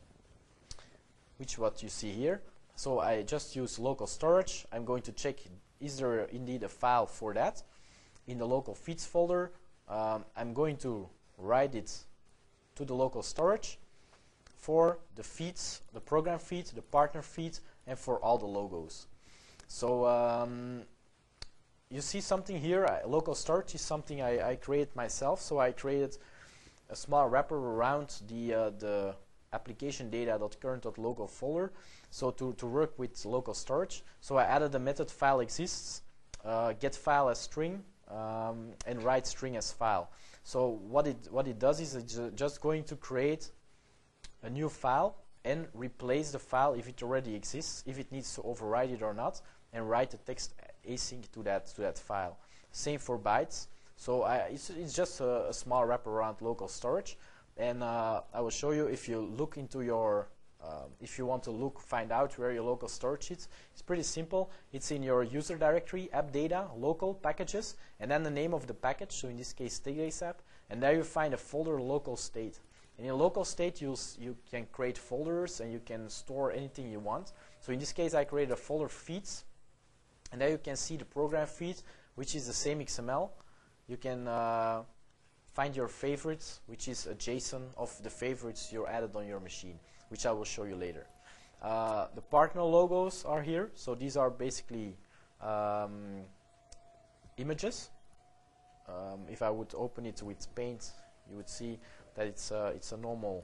which is what you see here. So I just use local storage. I'm going to check is there indeed a file for that in the local feeds folder. um, I'm going to write it to the local storage for the feeds, the program feed, the partner feed, and for all the logos. So um, you see something here. I, local storage is something I, I created myself. So I created a small wrapper around the uh, the application data.current.local folder. So to, to work with local storage. So I added the method file exists, uh, get file as string, um, and write string as file. So what it what it does is it's just going to create a new file and replace the file if it already exists, if it needs to override it or not, and write the text async to that to that file. Same for bytes. So I, it's, it's just a, a small wrapper around local storage, and uh, I will show you if you look into your uh, if you want to look find out where your local storage is. It's pretty simple. It's in your user directory, app data, local packages, and then the name of the package. So in this case, TechDays app, and there you find a folder local state. And in local state, you'll s you can create folders and you can store anything you want. So in this case, I created a folder feeds, and there you can see the program feed, which is the same X M L. You can uh, find your favorites, which is a JSON of the favorites you added on your machine, which I will show you later. Uh, the partner logos are here. So these are basically um, images. Um, if I would open it with Paint, you would see that it's uh, it's a normal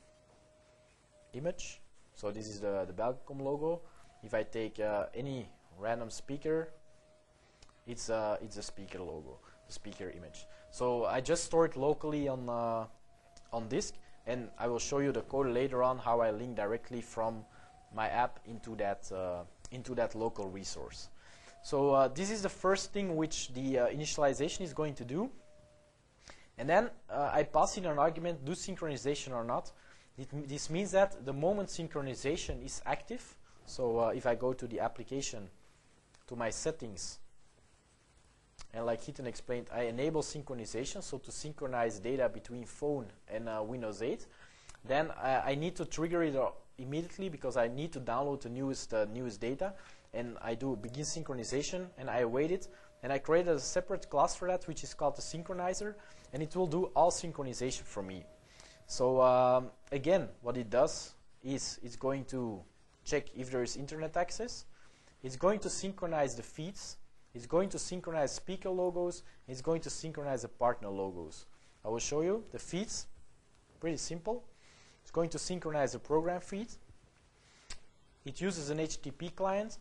image. So this is the the Belgacom logo. If I take uh, any random speaker, it's uh, it's a speaker logo, the speaker image. So I just store it locally on uh, on disk, and I will show you the code later on how I link directly from my app into that uh, into that local resource. So uh, this is the first thing which the uh, initialization is going to do. And then uh, I pass in an argument, do synchronization or not. It m this means that the moment synchronization is active, so uh, if I go to the application, to my settings, and like Hiten explained, I enable synchronization, so to synchronize data between phone and uh, Windows eight, then I, I need to trigger it uh, immediately because I need to download the newest, uh, newest data, and I do begin synchronization, and I await it, and I created a separate class for that, which is called the synchronizer, and it will do all synchronization for me. So um, again, what it does is it's going to check if there is internet access. It's going to synchronize the feeds. It's going to synchronize speaker logos. It's going to synchronize the partner logos. I will show you the feeds. Pretty simple. It's going to synchronize the program feed. It uses an H T T P client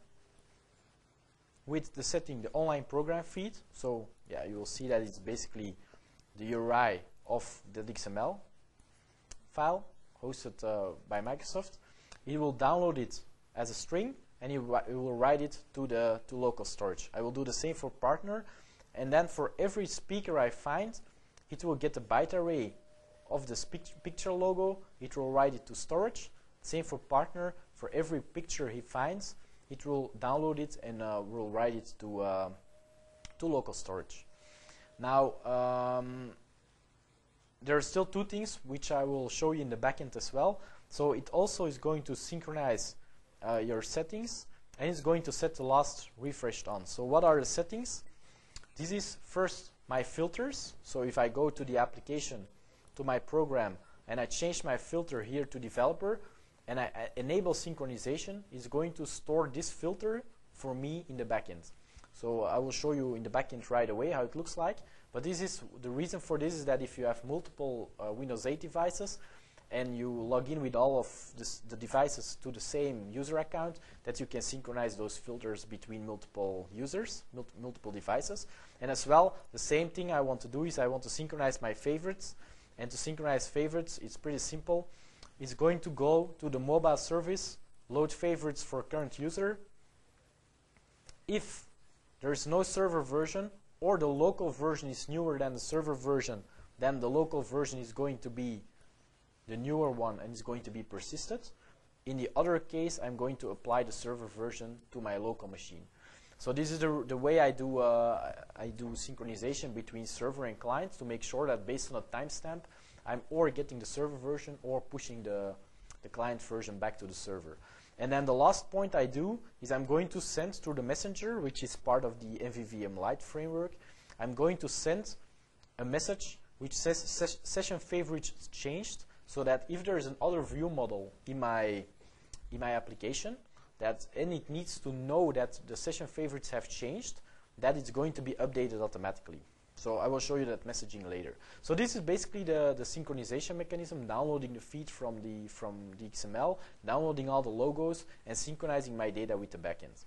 with the setting the online program feed. So yeah, you will see that it's basically the U R I of the X M L file hosted uh, by Microsoft. It will download it as a string, and it, it will write it to the to local storage. I will do the same for partner, and then for every speaker I find, it will get a byte array of the picture logo. It will write it to storage. Same for partner. For every picture he finds, it will download it and uh, will write it to uh, to local storage. Now, um, there are still two things which I will show you in the backend as well. So it also is going to synchronize uh, your settings, and it's going to set the last refreshed on. So what are the settings? This is first my filters. So if I go to the application, to my program, and I change my filter here to developer, and I, I enable synchronization, it's going to store this filter for me in the backend. So I will show you in the backend right away how it looks like. But this is the reason for this is that if you have multiple uh, Windows eight devices and you log in with all of this, the devices to the same user account, that you can synchronize those filters between multiple users, mul multiple devices. And as well, the same thing I want to do is I want to synchronize my favorites. And to synchronize favorites, it's pretty simple. It's going to go to the mobile service, load favorites for current user. If there is no server version, or the local version is newer than the server version, then the local version is going to be the newer one and is going to be persisted. In the other case, I'm going to apply the server version to my local machine. So this is the, the way I do, uh, I do synchronization between server and client to make sure that based on a timestamp, I'm or getting the server version or pushing the, the client version back to the server. And then the last point I do is I'm going to send through the messenger, which is part of the M V V M Lite framework. I'm going to send a message which says ses session favorites changed, so that if there is another view model in my in my application, that and it needs to know that the session favorites have changed, that it's going to be updated automatically. So I will show you that messaging later. So this is basically the, the synchronization mechanism, downloading the feed from the, from the X M L, downloading all the logos, and synchronizing my data with the backend.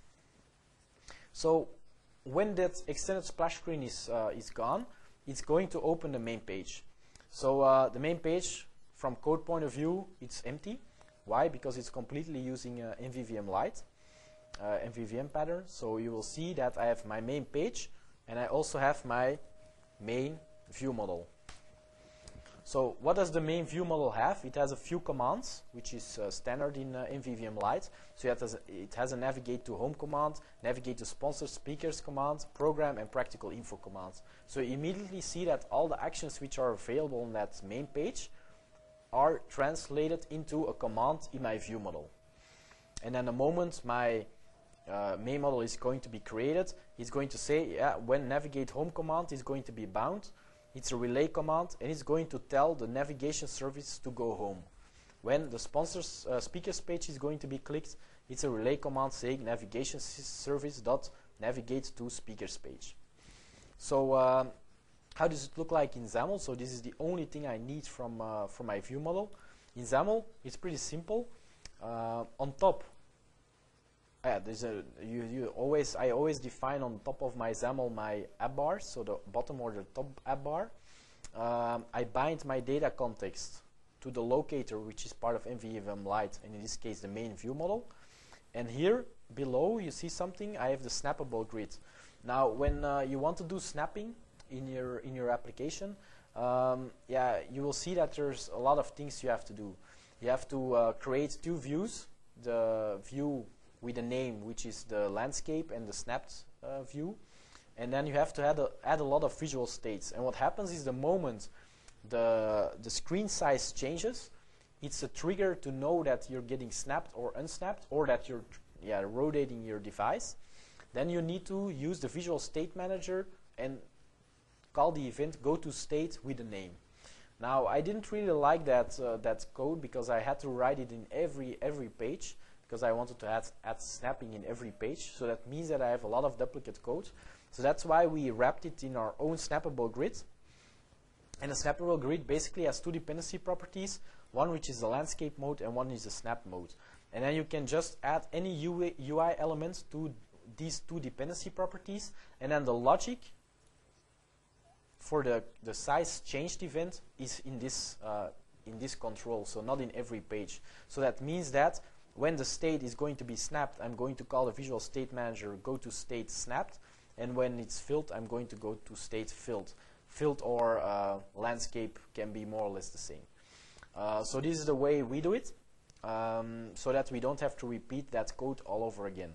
So when that extended splash screen is, uh, is gone, it's going to open the main page. So uh, the main page, from code point of view, it's empty. Why? Because it's completely using uh, M V V M Lite, uh, M V V M pattern. So you will see that I have my main page, and I also have my main view model. So what does the main view model have? It has a few commands, which is uh, standard in uh, M V V M Lite. So it has, a, it has a navigate to home command, navigate to sponsor speakers command, program, and practical info commands. So you immediately see that all the actions which are available on that main page are translated into a command in my view model. And then the moment my uh, main model is going to be created, it's going to say, yeah, when navigate home command is going to be bound, it's a relay command, and it's going to tell the navigation service to go home. When the sponsors uh, speakers page is going to be clicked, it's a relay command saying navigation service dot navigate to speakers page. So um, how does it look like in XAML? So this is the only thing I need from uh, from my view model. In XAML, it's pretty simple. Uh, on top, yeah, there's a you, you always I always define on top of my XAML my app bar, so the bottom or the top app bar. Um, I bind my data context to the locator, which is part of M V V M Lite, and in this case the main view model. And here below you see something. I have the snappable grid. Now, when uh, you want to do snapping in your in your application, um, yeah, you will see that there's a lot of things you have to do. You have to uh, create two views: the view with a name, which is the landscape, and the snapped uh, view. And then you have to add a, add a lot of visual states. And what happens is the moment the, the screen size changes, it's a trigger to know that you're getting snapped or unsnapped, or that you're yeah, rotating your device. Then you need to use the Visual State Manager and call the event go to state with a name. Now, I didn't really like that, uh, that code because I had to write it in every, every page, because I wanted to add, add snapping in every page. So that means that I have a lot of duplicate code. So that's why we wrapped it in our own snappable grid. And the snappable grid basically has two dependency properties, one which is the landscape mode and one is the snap mode. And then you can just add any U I elements to these two dependency properties, and then the logic for the, the size changed event is in this, uh, in this control, so not in every page. So that means that when the state is going to be snapped, I'm going to call the Visual State Manager go to state snapped, and when it's filled, I'm going to go to state filled. Filled or uh, landscape can be more or less the same. Uh, so this is the way we do it, um, so that we don't have to repeat that code all over again.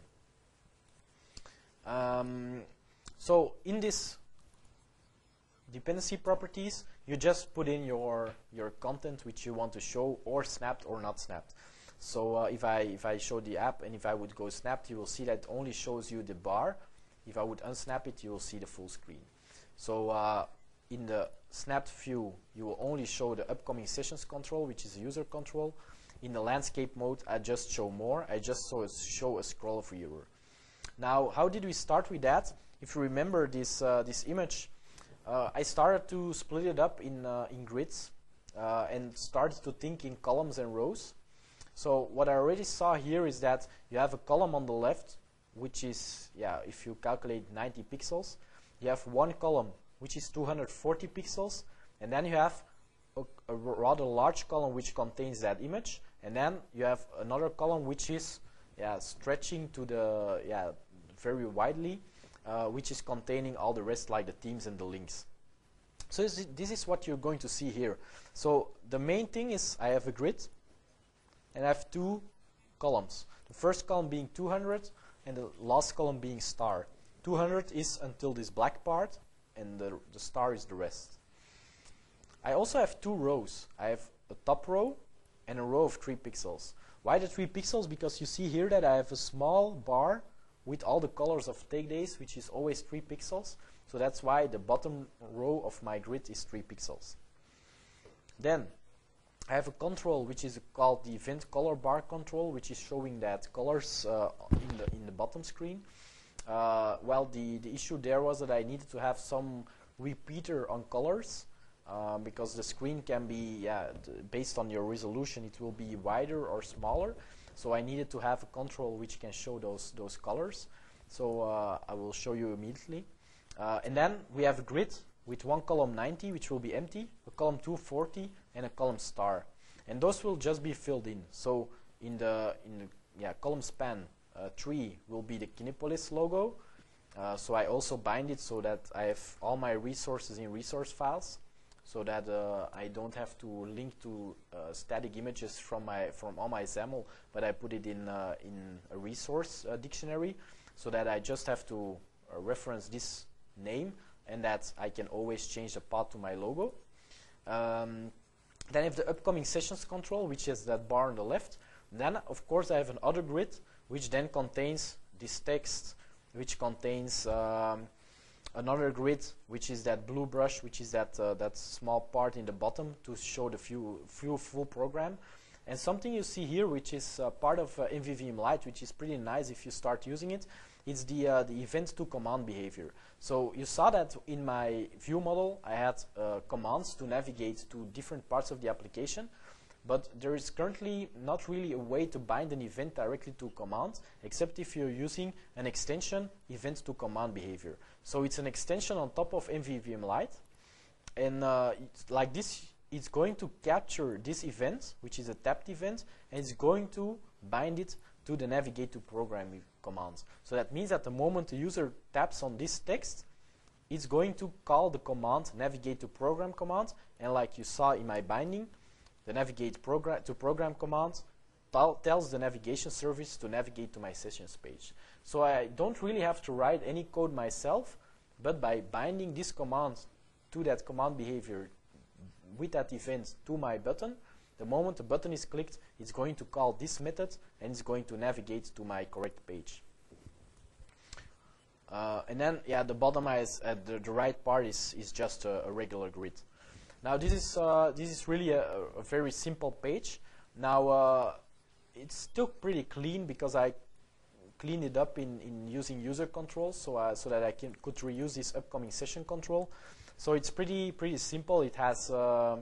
Um, so in this dependency properties, you just put in your your content which you want to show, or snapped or not snapped. So uh, if I if I show the app and if I would go snapped, you will see that it only shows you the bar. If I would unsnap it, you will see the full screen. So uh, in the snapped view, you will only show the upcoming sessions control, which is user control. In the landscape mode, I just show more. I just show a, show a scroll viewer. Now, how did we start with that? If you remember this uh, this image, uh, I started to split it up in uh, in grids uh, and started to think in columns and rows. So what I already saw here is that you have a column on the left, which is, yeah, if you calculate ninety pixels, you have one column which is two hundred forty pixels, and then you have a, a rather large column which contains that image, and then you have another column which is, yeah, stretching to the, yeah, very widely, uh, which is containing all the rest, like the themes and the links. So this is, this is what you're going to see here. So the main thing is I have a grid, and I have two columns. The first column being two hundred, and the last column being star. two hundred is until this black part, and the, the star is the rest. I also have two rows. I have a top row and a row of three pixels. Why the three pixels? Because you see here that I have a small bar with all the colors of take days, which is always three pixels. So that's why the bottom row of my grid is three pixels. Then I have a control which is called the event color bar control, which is showing that colors uh, in the in the bottom screen. Uh, well, the the issue there was that I needed to have some repeater on colors uh, because the screen can be, yeah, based on your resolution, it will be wider or smaller. So I needed to have a control which can show those those colors. So uh, I will show you immediately. Uh, and then we have a grid with one column ninety, which will be empty, a column two forty, and a column star. And those will just be filled in. So in the in the yeah column span uh, three will be the Kinepolis logo. Uh, so I also bind it so that I have all my resources in resource files, so that uh, I don't have to link to uh, static images from my from all my XAML, but I put it in uh, in a resource uh, dictionary, so that I just have to uh, reference this name, and that I can always change the path to my logo. Um, then I have the upcoming sessions control, which is that bar on the left. Then, of course, I have another grid, which then contains this text, which contains um, another grid, which is that blue brush, which is that uh, that small part in the bottom to show the few, few full program. And something you see here, which is uh, part of uh, M V V M Lite, which is pretty nice if you start using it, it's the, uh, the event to command behavior. So you saw that in my view model, I had uh, commands to navigate to different parts of the application, but there is currently not really a way to bind an event directly to command, except if you're using an extension, event to command behavior. So it's an extension on top of M V V M Lite, and uh, it's like this, it's going to capture this event, which is a tapped event, and it's going to bind it to the navigate to program commands. So that means that the moment the user taps on this text, it's going to call the command navigate to program command, and like you saw in my binding, the navigate program to program command tells the navigation service to navigate to my sessions page. So I don't really have to write any code myself, but by binding this command to that command behavior with that event to my button, the moment the button is clicked, it's going to call this method and it's going to navigate to my correct page. Uh, and then, yeah, the bottom is at the, the right part is is just a, a regular grid. Now this is uh, this is really a, a very simple page. Now uh, it's still pretty clean because I cleaned it up in in using user controls, so uh, so that I can could reuse this upcoming session control. So it's pretty pretty simple. It has uh,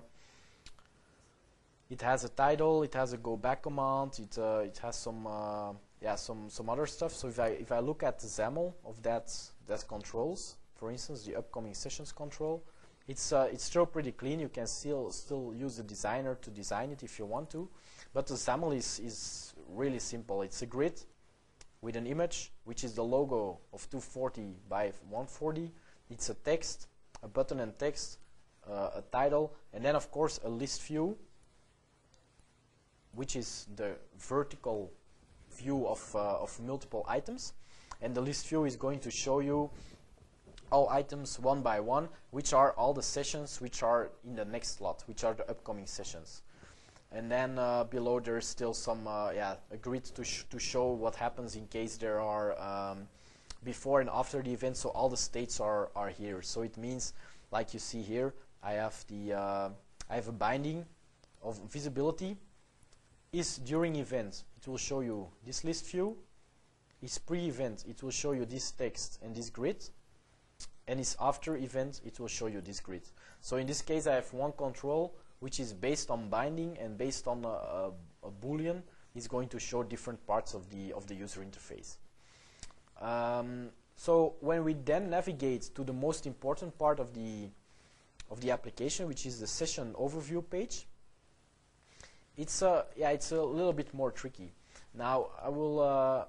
it has a title, it has a go back command, it uh, it has some uh, yeah some some other stuff. So if I if I look at the XAML of that that controls, for instance, the upcoming sessions control, it's uh, it's still pretty clean. You can still still use the designer to design it if you want to, but the XAML is is really simple. It's a grid with an image, which is the logo of two forty by one forty. It's a text, a button and text, uh, a title, and then of course a list view, which is the vertical view of, uh, of multiple items. And the list view is going to show you all items one by one, which are all the sessions which are in the next slot, which are the upcoming sessions. And then uh, below there's still some, uh, yeah, a grid to, sh to show what happens in case there are um, before and after the event, so all the states are, are here. So it means, like you see here, I have, the, uh, I have a binding of visibility. Is during event, it will show you this list view. Is pre-event, it will show you this text and this grid. And is after event, it will show you this grid. So in this case, I have one control, which is based on binding and based on a, a, a Boolean, is going to show different parts of the, of the user interface. Um, so when we then navigate to the most important part of the, of the application, which is the session overview page, It's a yeah, it's a little bit more tricky. Now I will uh,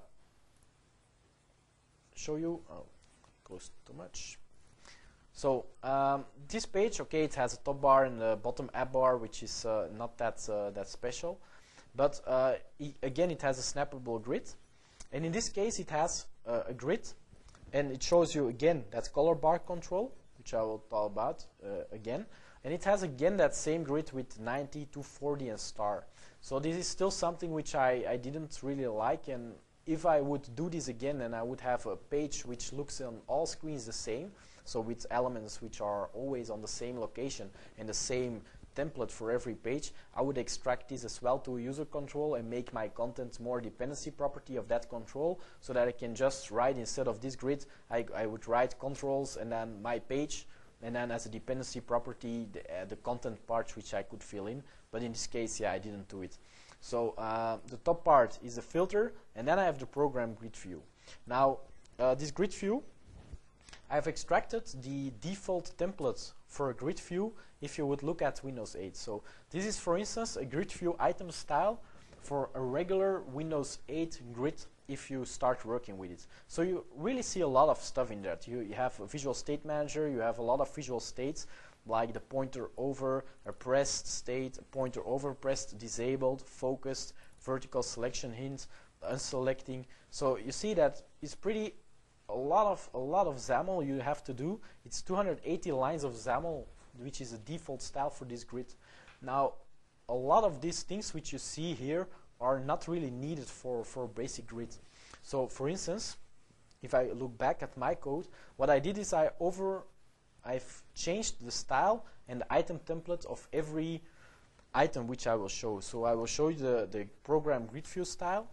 show you. Oh, close too much. So um, this page, okay, it has a top bar and a bottom app bar, which is uh, not that uh, that special. But uh, e again, it has a snappable grid, and in this case, it has uh, a grid, and it shows you again that color bar control, which I will talk about uh, again. And it has again that same grid with ninety, two forty, and star. So this is still something which I, I didn't really like, and if I would do this again, then I would have a page which looks on all screens the same, so with elements which are always on the same location and the same template for every page. I would extract this as well to a user control and make my content more dependency property of that control, so that I can just write, instead of this grid, I, I would write controls and then my page, and then as a dependency property the, uh, the content parts which I could fill in. But in this case, yeah, I didn't do it. So uh, the top part is the filter, and then I have the program grid view. Now uh, this grid view, I've extracted the default templates for a grid view if you would look at Windows eight. So this is, for instance, a grid view item style for a regular Windows eight grid if you start working with it. So you really see a lot of stuff in that. You, you have a visual state manager, you have a lot of visual states, like the pointer over a pressed state, pointer over pressed, disabled, focused, vertical selection hint, unselecting. So you see that it's pretty a lot of a lot of XAML you have to do. It's two hundred eighty lines of XAML, which is a default style for this grid. Now, a lot of these things which you see here are not really needed for for basic grid. So, for instance, if I look back at my code, what I did is I over I've changed the style and the item template of every item which I will show. So I will show you the the program grid view style,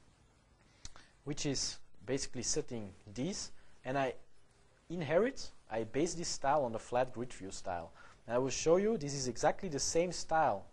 which is basically setting these, and I inherit, I base this style on the flat grid view style. And I will show you this is exactly the same style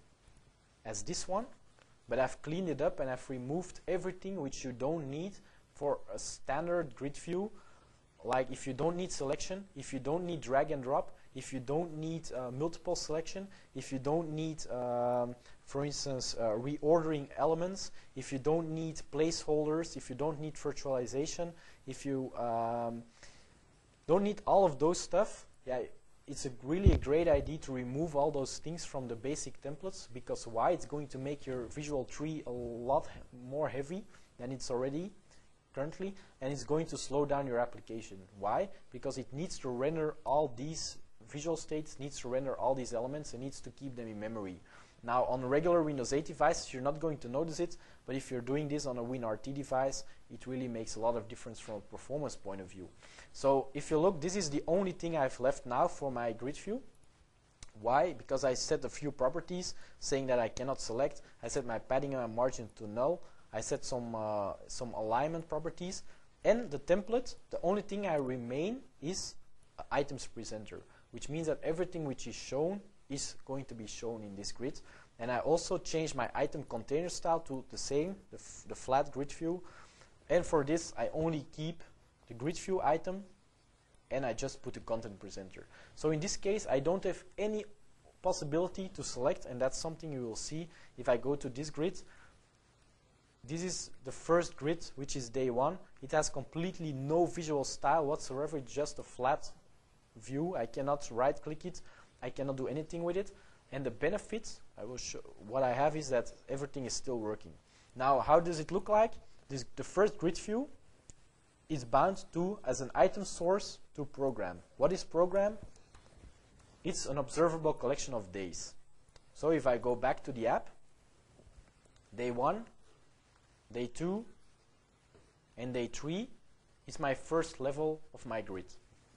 as this one, but I've cleaned it up and I've removed everything which you don't need for a standard grid view. Like if you don't need selection, if you don't need drag and drop, if you don't need uh, multiple selection, if you don't need, um, for instance, uh, reordering elements, if you don't need placeholders, if you don't need virtualization, if you um, don't need all of those stuff, yeah, it's a really a great idea to remove all those things from the basic templates, because why? It's going to make your visual tree a lot more heavy than it's already currently, and it's going to slow down your application. Why? Because it needs to render all these visual states, needs to render all these elements, and needs to keep them in memory. Now, on a regular Windows eight device, you're not going to notice it, but if you're doing this on a WinRT device, it really makes a lot of difference from a performance point of view. So if you look, this is the only thing I've left now for my grid view. Why? Because I set a few properties saying that I cannot select. I set my padding and my margin to null. I set some, uh, some alignment properties. And the template, the only thing I remain is uh, items presenter, which means that everything which is shown is going to be shown in this grid. And I also changed my item container style to the same, the, f the flat grid view. And for this, I only keep the grid view item, and I just put the content presenter. So in this case, I don't have any possibility to select, and that's something you will see if I go to this grid. This is the first grid, which is day one. It has completely no visual style whatsoever. It's just a flat view. I cannot right-click it. I cannot do anything with it. And the benefit, I will show, what I have is that everything is still working. Now, how does it look like? This, the first grid view is bound to, as an item source, to program. What is program? It's an observable collection of days. So if I go back to the app, day one, day two, and day three is my first level of my grid.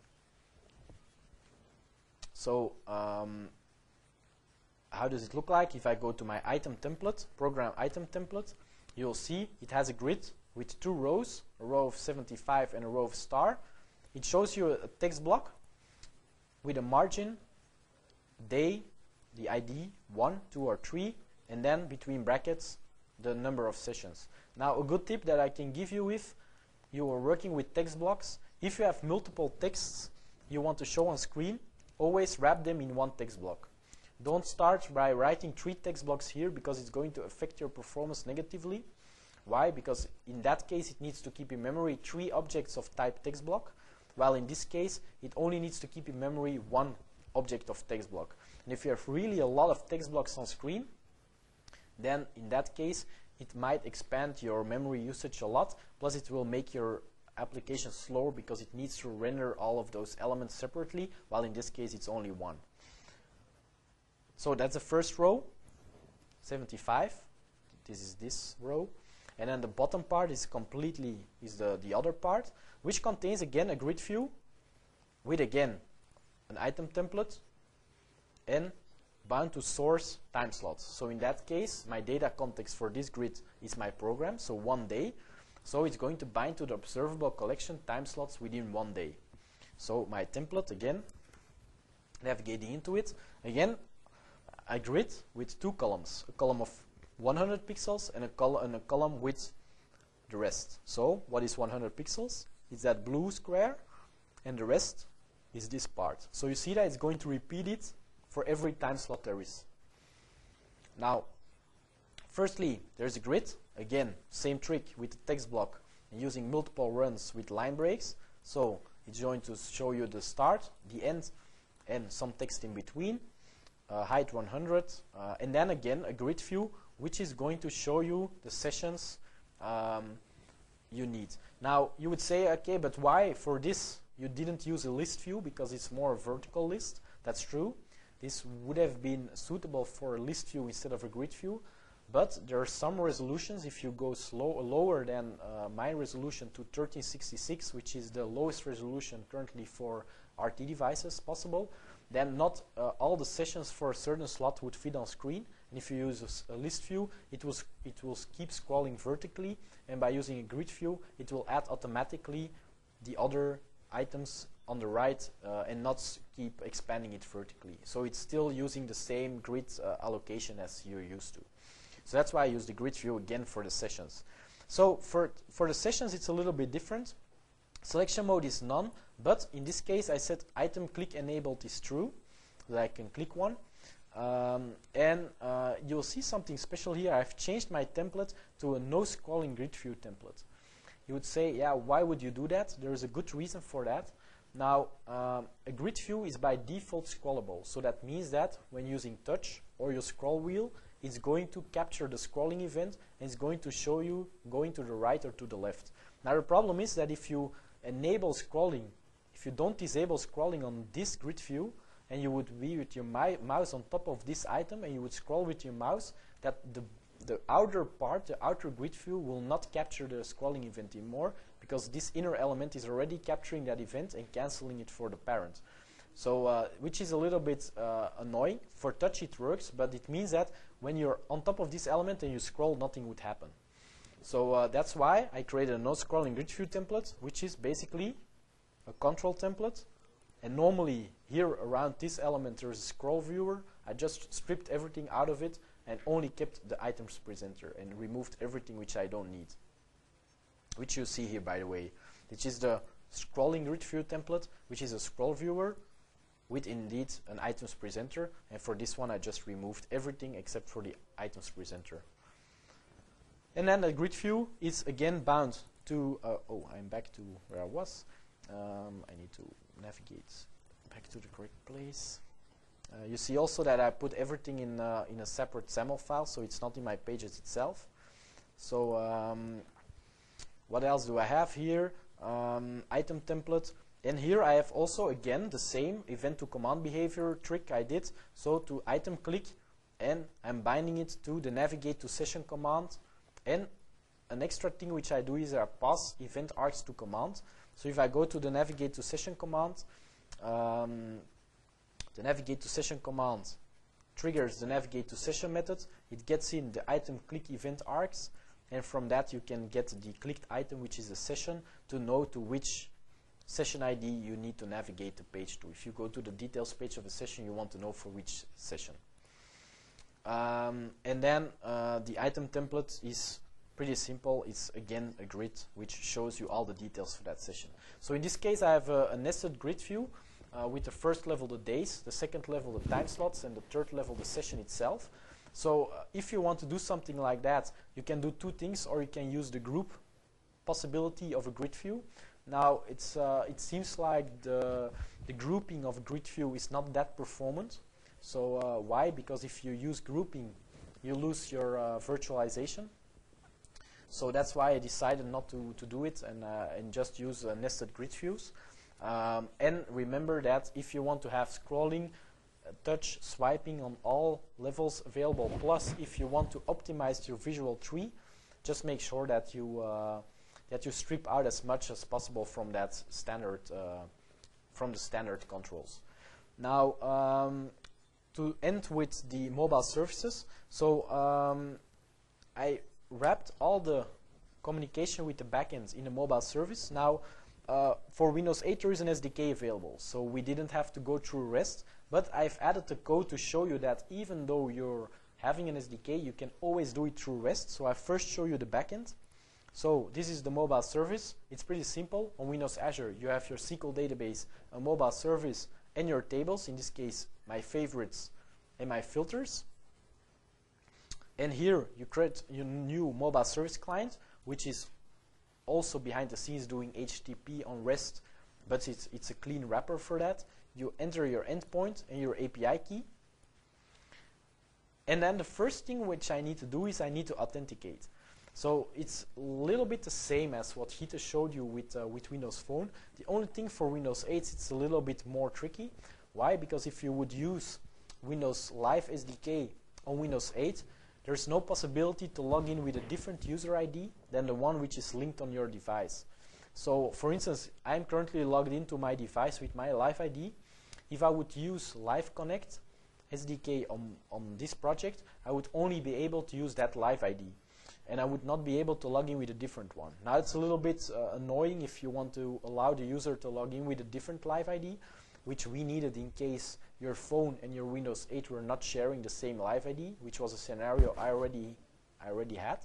So um, how does it look like? If I go to my item template, program item template, you'll see it has a grid with two rows, a row of seventy-five and a row of star. It shows you a text block with a margin, day, the I D, one, two, or three, and then between brackets, the number of sessions. Now, a good tip that I can give you if you are working with text blocks, if you have multiple texts you want to show on screen, always wrap them in one text block. Don't start by writing three text blocks here, because it's going to affect your performance negatively. Why? Because in that case it needs to keep in memory three objects of type text block, while in this case it only needs to keep in memory one object of text block. And if you have really a lot of text blocks on screen, then in that case it might expand your memory usage a lot, plus it will make your application slower because it needs to render all of those elements separately, while in this case it's only one. So that's the first row. seventy-five. This is this row. And then the bottom part is completely is the, the other part, which contains again a grid view with again an item template and bound to source time slots. So in that case, my data context for this grid is my program, so one day. So it's going to bind to the observable collection time slots within one day. So my template, again, navigating into it, again, a grid with two columns, a column of one hundred pixels and a, col and a column with the rest. So what is one hundred pixels? It's that blue square, and the rest is this part. So you see that it's going to repeat it for every time slot there is. Now, firstly, there's a grid. Again, same trick with the text block and using multiple runs with line breaks. So it's going to show you the start, the end, and some text in between. Uh, height one hundred, uh, and then again a grid view, which is going to show you the sessions um, you need. Now, you would say, okay, but why for this you didn't use a list view, because it's more a vertical list? That's true. This would have been suitable for a list view instead of a grid view, but there are some resolutions, if you go slow, lower than uh, my resolution to thirteen sixty-six, which is the lowest resolution currently for R T devices possible, then not uh, all the sessions for a certain slot would fit on screen. And if you use a, a list view, it will, it will keep scrolling vertically, and by using a grid view, it will add automatically the other items on the right uh, and not keep expanding it vertically. So it's still using the same grid uh, allocation as you're used to. So that's why I use the grid view again for the sessions. So for, for the sessions, it's a little bit different. Selection mode is none, but in this case I said item click enabled is true, that I can click one. Um, and uh, you'll see something special here. I've changed my template to a no scrolling grid view template. You would say, yeah, why would you do that? There is a good reason for that. Now, um, a grid view is by default scrollable, so that means that when using touch or your scroll wheel, it's going to capture the scrolling event and it's going to show you going to the right or to the left. Now, the problem is that if you enable scrolling, if you don't disable scrolling on this grid view, and you would be with your mouse on top of this item and you would scroll with your mouse, that the, the outer part, the outer grid view will not capture the scrolling event anymore, because this inner element is already capturing that event and canceling it for the parent. So, uh, which is a little bit uh, annoying. For touch it works, but it means that when you're on top of this element and you scroll, nothing would happen. So uh, that's why I created a no scrolling grid view template, which is basically a control template. And normally here around this element there is a scroll viewer. I just stripped everything out of it and only kept the items presenter and removed everything which I don't need. Which you see here, by the way. Which is the scrolling grid view template, which is a scroll viewer with indeed an items presenter. And for this one I just removed everything except for the items presenter. And then the grid view is again bound to, uh, oh, I'm back to where I was. Um, I need to navigate back to the correct place. Uh, you see also that I put everything in, uh, in a separate XAML file, so it's not in my pages itself. So um, what else do I have here? Um, item template. And here I have also, again, the same event to command behavior trick I did. So to item click, and I'm binding it to the navigate to session command. And an extra thing which I do is I pass event arcs to command. So if I go to the navigate to session command, um, the navigate to session command triggers the navigate to session method. It gets in the item click event arcs, and from that you can get the clicked item, which is a session, to know to which session I D you need to navigate the page to. If you go to the details page of a session, you want to know for which session. Um, and then uh, the item template is pretty simple. It's again a grid which shows you all the details for that session. So in this case I have a, a nested grid view uh, with the first level the days, the second level the time slots, and the third level the session itself. So uh, if you want to do something like that, you can do two things, or you can use the group possibility of a grid view. Now it's uh, it seems like the, the grouping of a grid view is not that performant. So uh, why? Because if you use grouping, you lose your uh, virtualization. So that's why I decided not to, to do it and, uh, and just use uh, nested grid views. Um, and remember that if you want to have scrolling, touch swiping on all levels available. Plus, if you want to optimize your visual tree, just make sure that you uh, that you strip out as much as possible from that standard uh, from the standard controls. Now, um, to end with the mobile services, so um, I wrapped all the communication with the backend in a mobile service. Now, uh, for Windows eight, there is an S D K available, so we didn't have to go through REST, but I've added the code to show you that even though you're having an S D K, you can always do it through REST. So I first show you the backend. So this is the mobile service. It's pretty simple. On Windows Azure, you have your S Q L database, a mobile service, and your tables, in this case, my favorites and my filters. And here you create your new mobile service client, which is also behind the scenes doing H T T P on REST, but it's, it's a clean wrapper for that. You enter your endpoint and your A P I key. And then the first thing which I need to do is I need to authenticate. So it's a little bit the same as what Hita showed you with, uh, with Windows Phone. The only thing for Windows eight, it's a little bit more tricky. Why? Because if you would use Windows Live S D K on Windows eight, there's no possibility to log in with a different user I D than the one which is linked on your device. So, for instance, I'm currently logged into my device with my Live I D. If I would use Live Connect S D K on, on this project, I would only be able to use that Live I D. And I would not be able to log in with a different one. Now, it's a little bit uh, annoying if you want to allow the user to log in with a different Live I D, which we needed in case your phone and your Windows eight were not sharing the same Live I D, which was a scenario I already, I already had.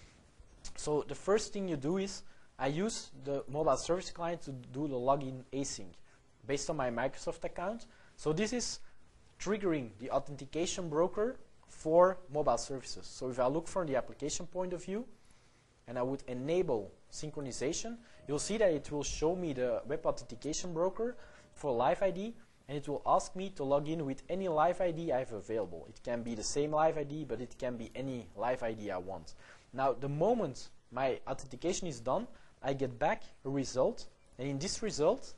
So the first thing you do is I use the mobile service client to do the login async based on my Microsoft account. So this is triggering the authentication broker for mobile services. So if I look from the application point of view and I would enable synchronization, you'll see that it will show me the web authentication broker for Live I D, and it will ask me to log in with any Live I D I have available. It can be the same Live I D, but it can be any Live I D I want. Now, the moment my authentication is done, I get back a result, and in this result,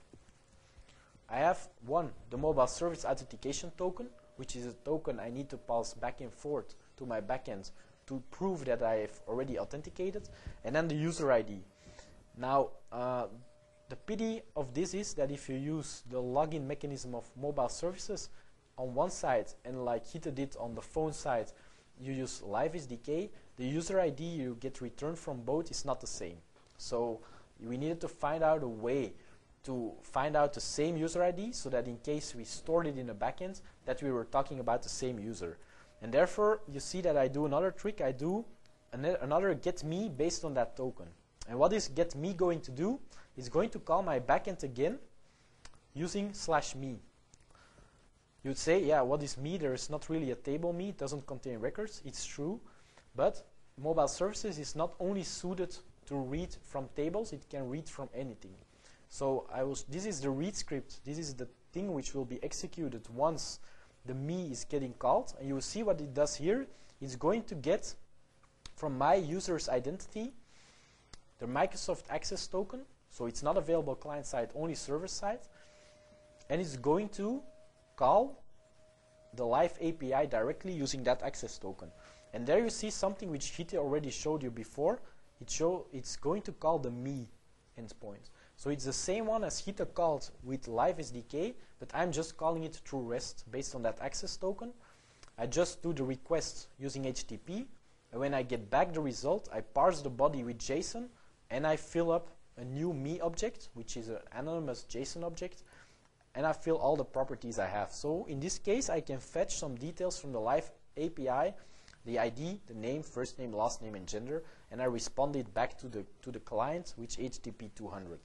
I have one, the mobile service authentication token, which is a token I need to pass back and forth to my backend to prove that I have already authenticated, and then the user I D. Now, uh, the pity of this is that if you use the login mechanism of mobile services on one side, and like Hita did on the phone side, you use Live S D K, the user I D you get returned from both is not the same. So we needed to find out a way to find out the same user I D so that in case we stored it in the backend, that we were talking about the same user. And therefore, you see that I do another trick. I do an another get me based on that token. And what is get me going to do? It's going to call my backend again using slash me. You'd say, yeah, what is me? There is not really a table me. It doesn't contain records. It's true. But mobile services is not only suited to read from tables, it can read from anything. So I will, this is the read script. This is the thing which will be executed once the me is getting called. And you will see what it does here. It's going to get from my user's identity the Microsoft Access token. So it's not available client-side, only server-side. And it's going to call the Live A P I directly using that access token. And there you see something which Hita already showed you before. It show, it's going to call the me endpoint. So it's the same one as Hita called with Live S D K, but I'm just calling it through REST based on that access token. I just do the request using H T T P, and when I get back the result, I parse the body with JSON, and I fill up a new me object, which is an anonymous JSON object, and I fill all the properties I have. So in this case, I can fetch some details from the Live A P I, the I D, the name, first name, last name, and gender, and I respond it back to the to the client with H T T P two hundred.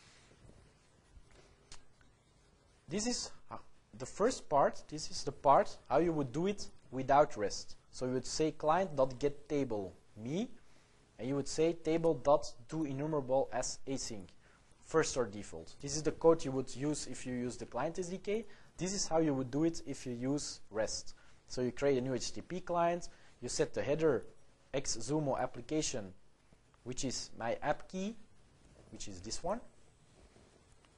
This is uh, the first part. This is the part how you would do it without REST. So you would say client.getTable me, and you would say table.toEnumerable as async, first or default. This is the code you would use if you use the client S D K. This is how you would do it if you use REST. So you create a new H T T P client. You set the header xzumo application, which is my app key, which is this one.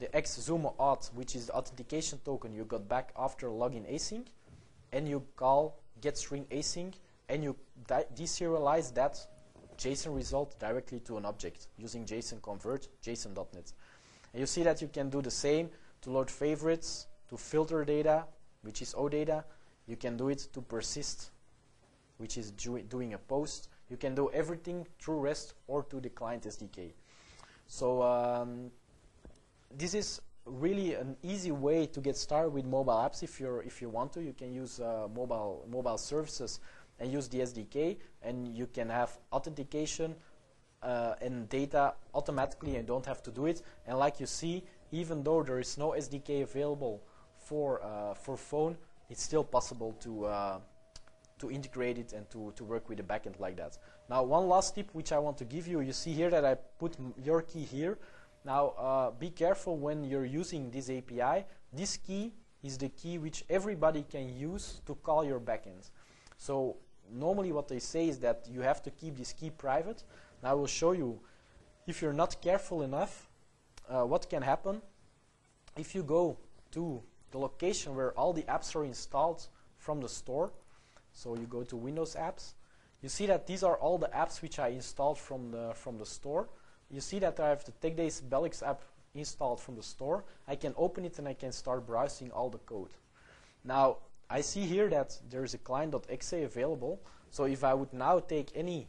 the xsumo auth, which is the authentication token you got back after login async, and you call getString async, and you deserialize that JSON result directly to an object using JSON convert, JSON dot net. And you see that you can do the same to load favorites, to filter data, which is OData. You can do it to persist, which is do doing a post. You can do everything through REST or to the client S D K. So um, this is really an easy way to get started with mobile apps. If you're if you want to, you can use uh, mobile mobile services and use the S D K, and you can have authentication uh, and data automatically, and don't have to do it. And like you see, even though there is no S D K available for uh, for phone, it's still possible to uh, to integrate it and to to work with the backend like that. Now, one last tip which I want to give you. You see here that I put m your key here. Now, uh, be careful when you're using this A P I. This key is the key which everybody can use to call your backend. So normally what they say is that you have to keep this key private. Now I will show you, if you're not careful enough, uh, what can happen if you go to the location where all the apps are installed from the store. So you go to Windows apps. You see that these are all the apps which I installed from the, from the store. You see that I have the TechDays Bellux app installed from the store. I can open it and I can start browsing all the code. Now, I see here that there is a client.exe available. So if I would now take any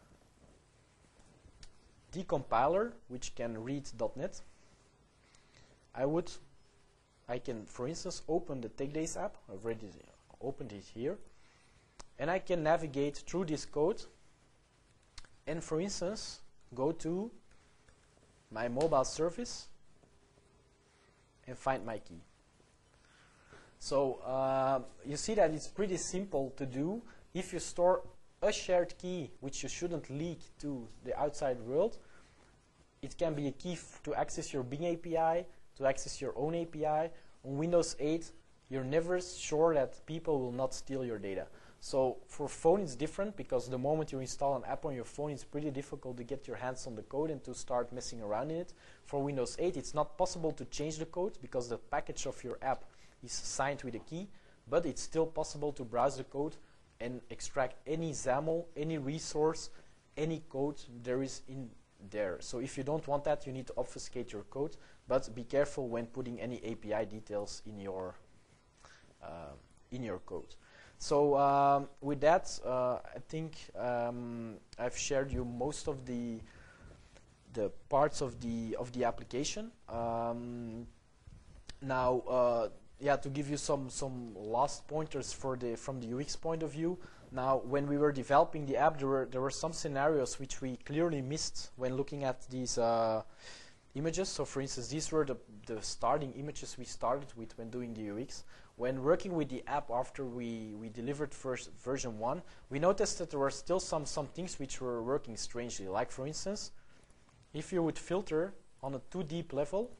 decompiler which can read .NET, I would, I can, for instance, open the TechDays app. I've already opened it here. And I can navigate through this code and, for instance, go to my mobile service and find my key. So uh, you see that it's pretty simple to do. If you store a shared key which you shouldn't leak to the outside world, it can be a key f to access your Bing A P I, to access your own A P I. On Windows eight, you're never sure that people will not steal your data. So for phone it's different, because the moment you install an app on your phone, it's pretty difficult to get your hands on the code and to start messing around in it. For Windows eight, it's not possible to change the code because the package of your app is signed with a key, but it's still possible to browse the code and extract any XAML, any resource, any code there is in there. So if you don't want that, you need to obfuscate your code, but be careful when putting any A P I details in your uh, in your code. So um, with that, uh, I think um, I've shared you most of the the parts of the of the application. Um, now, uh, yeah, to give you some some last pointers for the from the U X point of view. Now, when we were developing the app, there were there were some scenarios which we clearly missed when looking at these uh, images. So, for instance, these were the the starting images we started with when doing the U X. When working with the app after we, we delivered first version one, we noticed that there were still some, some things which were working strangely. Like, for instance, if you would filter on a too deep level,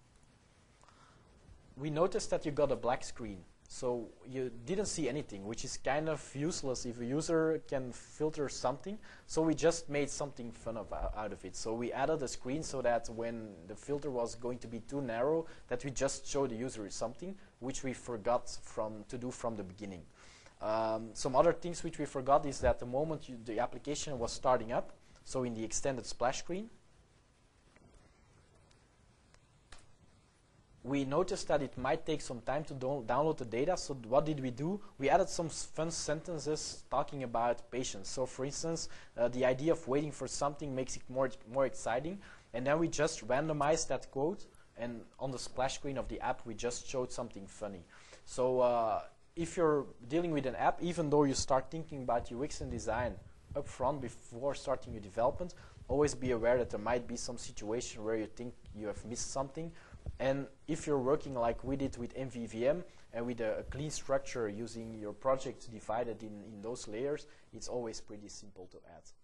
we noticed that you got a black screen. So you didn't see anything, which is kind of useless if a user can filter something. So we just made something fun of, out of it. So we added a screen so that when the filter was going to be too narrow, that we just show the user something, which we forgot from to do from the beginning. Um, some other things which we forgot is that the moment you, the application was starting up, so in the extended splash screen, we noticed that it might take some time to do download the data. So what did we do? We added some fun sentences talking about patience. So for instance, uh, the idea of waiting for something makes it more, more exciting. And then we just randomized that code. And on the splash screen of the app, we just showed something funny. So uh, if you're dealing with an app, even though you start thinking about U X and design up front before starting your development, always be aware that there might be some situation where you think you have missed something. And if you're working like we did with M V V M and with a, a clean structure using your project divided in, in those layers, it's always pretty simple to add.